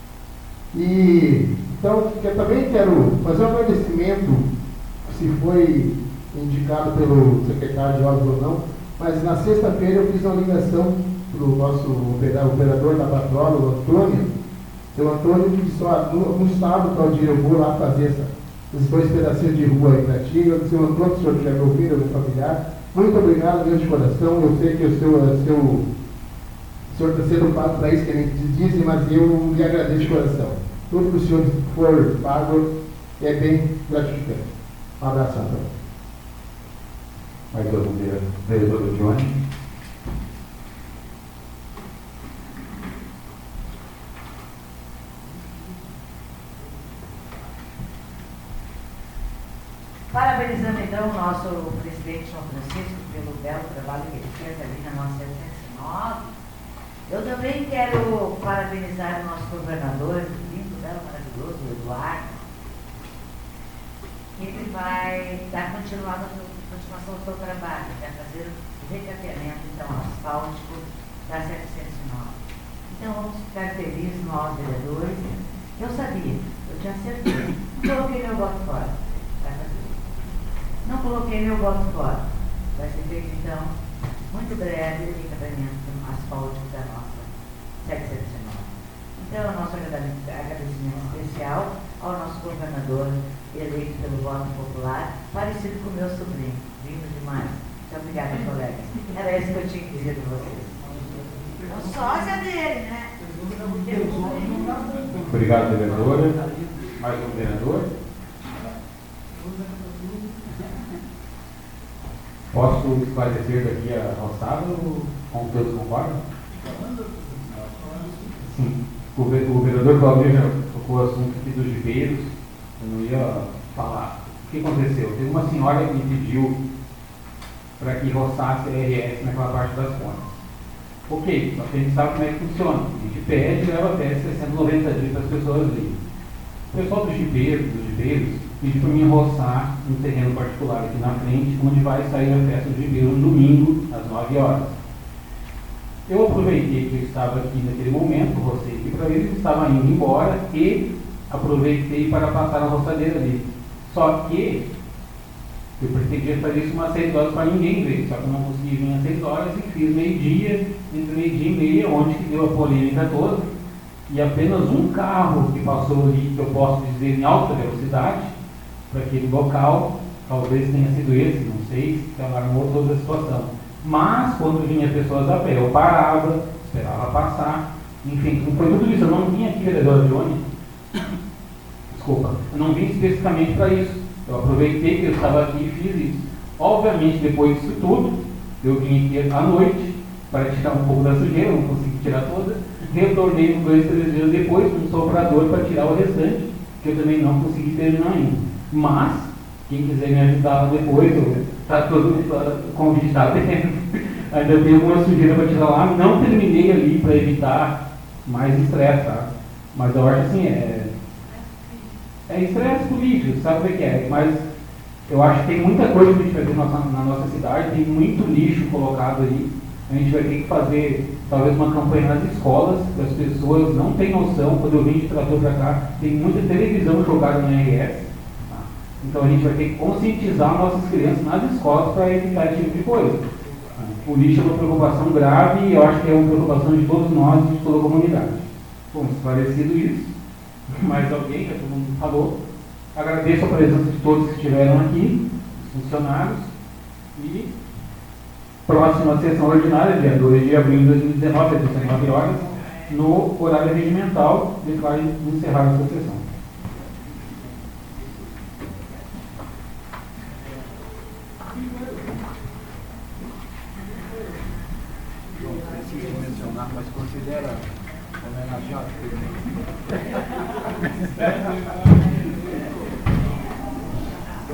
E então eu também quero fazer um agradecimento, se foi indicado pelo secretário de obras ou não, mas na sexta-feira eu fiz uma ligação para o nosso operador da patrola, o Antônio. Seu Antônio disse, no sábado, Claudir, eu vou lá fazer esses 2 pedacinhos de rua aí para ti. Eu disse, Antônio, se o senhor estiver me ouvindo, eu vou familiar. Muito obrigado, Deus de coração. Eu sei que o senhor está sendo pago para isso, que nem dizem, mas eu lhe agradeço de coração. Tudo que o senhor for pago é bem gratificante. Um abraço, Antônio. Mais outro vereador Johnny. Parabenizando então o nosso presidente João Francisco pelo belo trabalho que ele fez ali na nossa 709. Eu também quero parabenizar o nosso governador, lindo, belo, maravilhoso, o Eduardo. Ele vai dar continuação ao seu trabalho, vai fazer o recapeamento então, asfáltico da 709. Então vamos ficar felizes, nós vereadores. Eu sabia, eu tinha certeza. Não coloquei meu voto fora. Vai fazer. Não coloquei meu voto fora. Vai ser feito então, muito breve, o recapeamento asfáltico da nossa 709. Então, o nosso agradecimento especial ao nosso governador, eleito pelo voto popular, parecido com o meu sobrinho, lindo demais. Muito obrigada, colegas. Era isso que eu tinha que dizer para vocês. Eu sócia dele, né? Obrigado, vereadora. Mais um vereador. Posso esclarecer daqui ao sábado, como todos concordam? Sim. O vereador Claudio já tocou o assunto aqui dos jipeiros. Eu não ia falar. O que aconteceu? Teve uma senhora que me pediu para que roçasse a RS naquela parte das pontes. Ok, só que a gente sabe como é que funciona. A gente pede e leva até 60, 90 dias para as pessoas irem. O pessoal dos jipeiros, pediu para mim roçar um terreno particular aqui na frente, onde vai sair a festa do jipeiro no domingo, às 9 horas. Eu aproveitei que eu estava aqui naquele momento, rocei aqui para eles, estava indo embora e aproveitei para passar a roçadeira ali. Só que eu pretendia fazer isso umas 6 horas para ninguém ver, só que eu não consegui vir às 6 horas e fiz meio-dia, entre meio-dia e meia, onde que deu a polêmica toda, e apenas um carro que passou ali, que eu posso dizer em alta velocidade, para aquele local, talvez tenha sido esse, não sei, que alarmou toda a situação. Mas, quando vinha pessoas a pé, eu parava, esperava passar, enfim, foi tudo isso. Eu não vim aqui, vereador Johnny, desculpa, eu não vim especificamente para isso. Eu aproveitei que eu estava aqui e fiz isso. Obviamente, depois disso tudo, eu vim aqui à noite para tirar um pouco da sujeira, não consegui tirar toda, retornei 2, 3 dias depois com um soprador para tirar o restante, que eu também não consegui terminar ainda. Mas, Quem quiser me ajudar depois, está todo convidado. Ainda tenho uma sujeira para tirar lá. Não terminei ali para evitar mais estresse, tá? Mas eu acho assim, é estresse político, sabe o que é? Mas eu acho que tem muita coisa que a gente vai ver na nossa cidade, tem muito lixo colocado aí. A gente vai ter que fazer talvez uma campanha nas escolas, que as pessoas não têm noção. Quando eu vim de trator para cá, tem muita televisão jogada no RS. Tá? Então a gente vai ter que conscientizar nossas crianças nas escolas para evitar esse tipo de coisa. O lixo é uma preocupação grave e eu acho que é uma preocupação de todos nós e de toda a comunidade. Bom, esclarecido isso, mais alguém, já todo mundo falou. Agradeço a presença de todos que estiveram aqui, os funcionários, e próxima sessão ordinária, dia 2 de abril de 2019, às 19 horas, no horário regimental, declaro encerrar essa sessão. Não preciso mencionar, mas considera homenageado.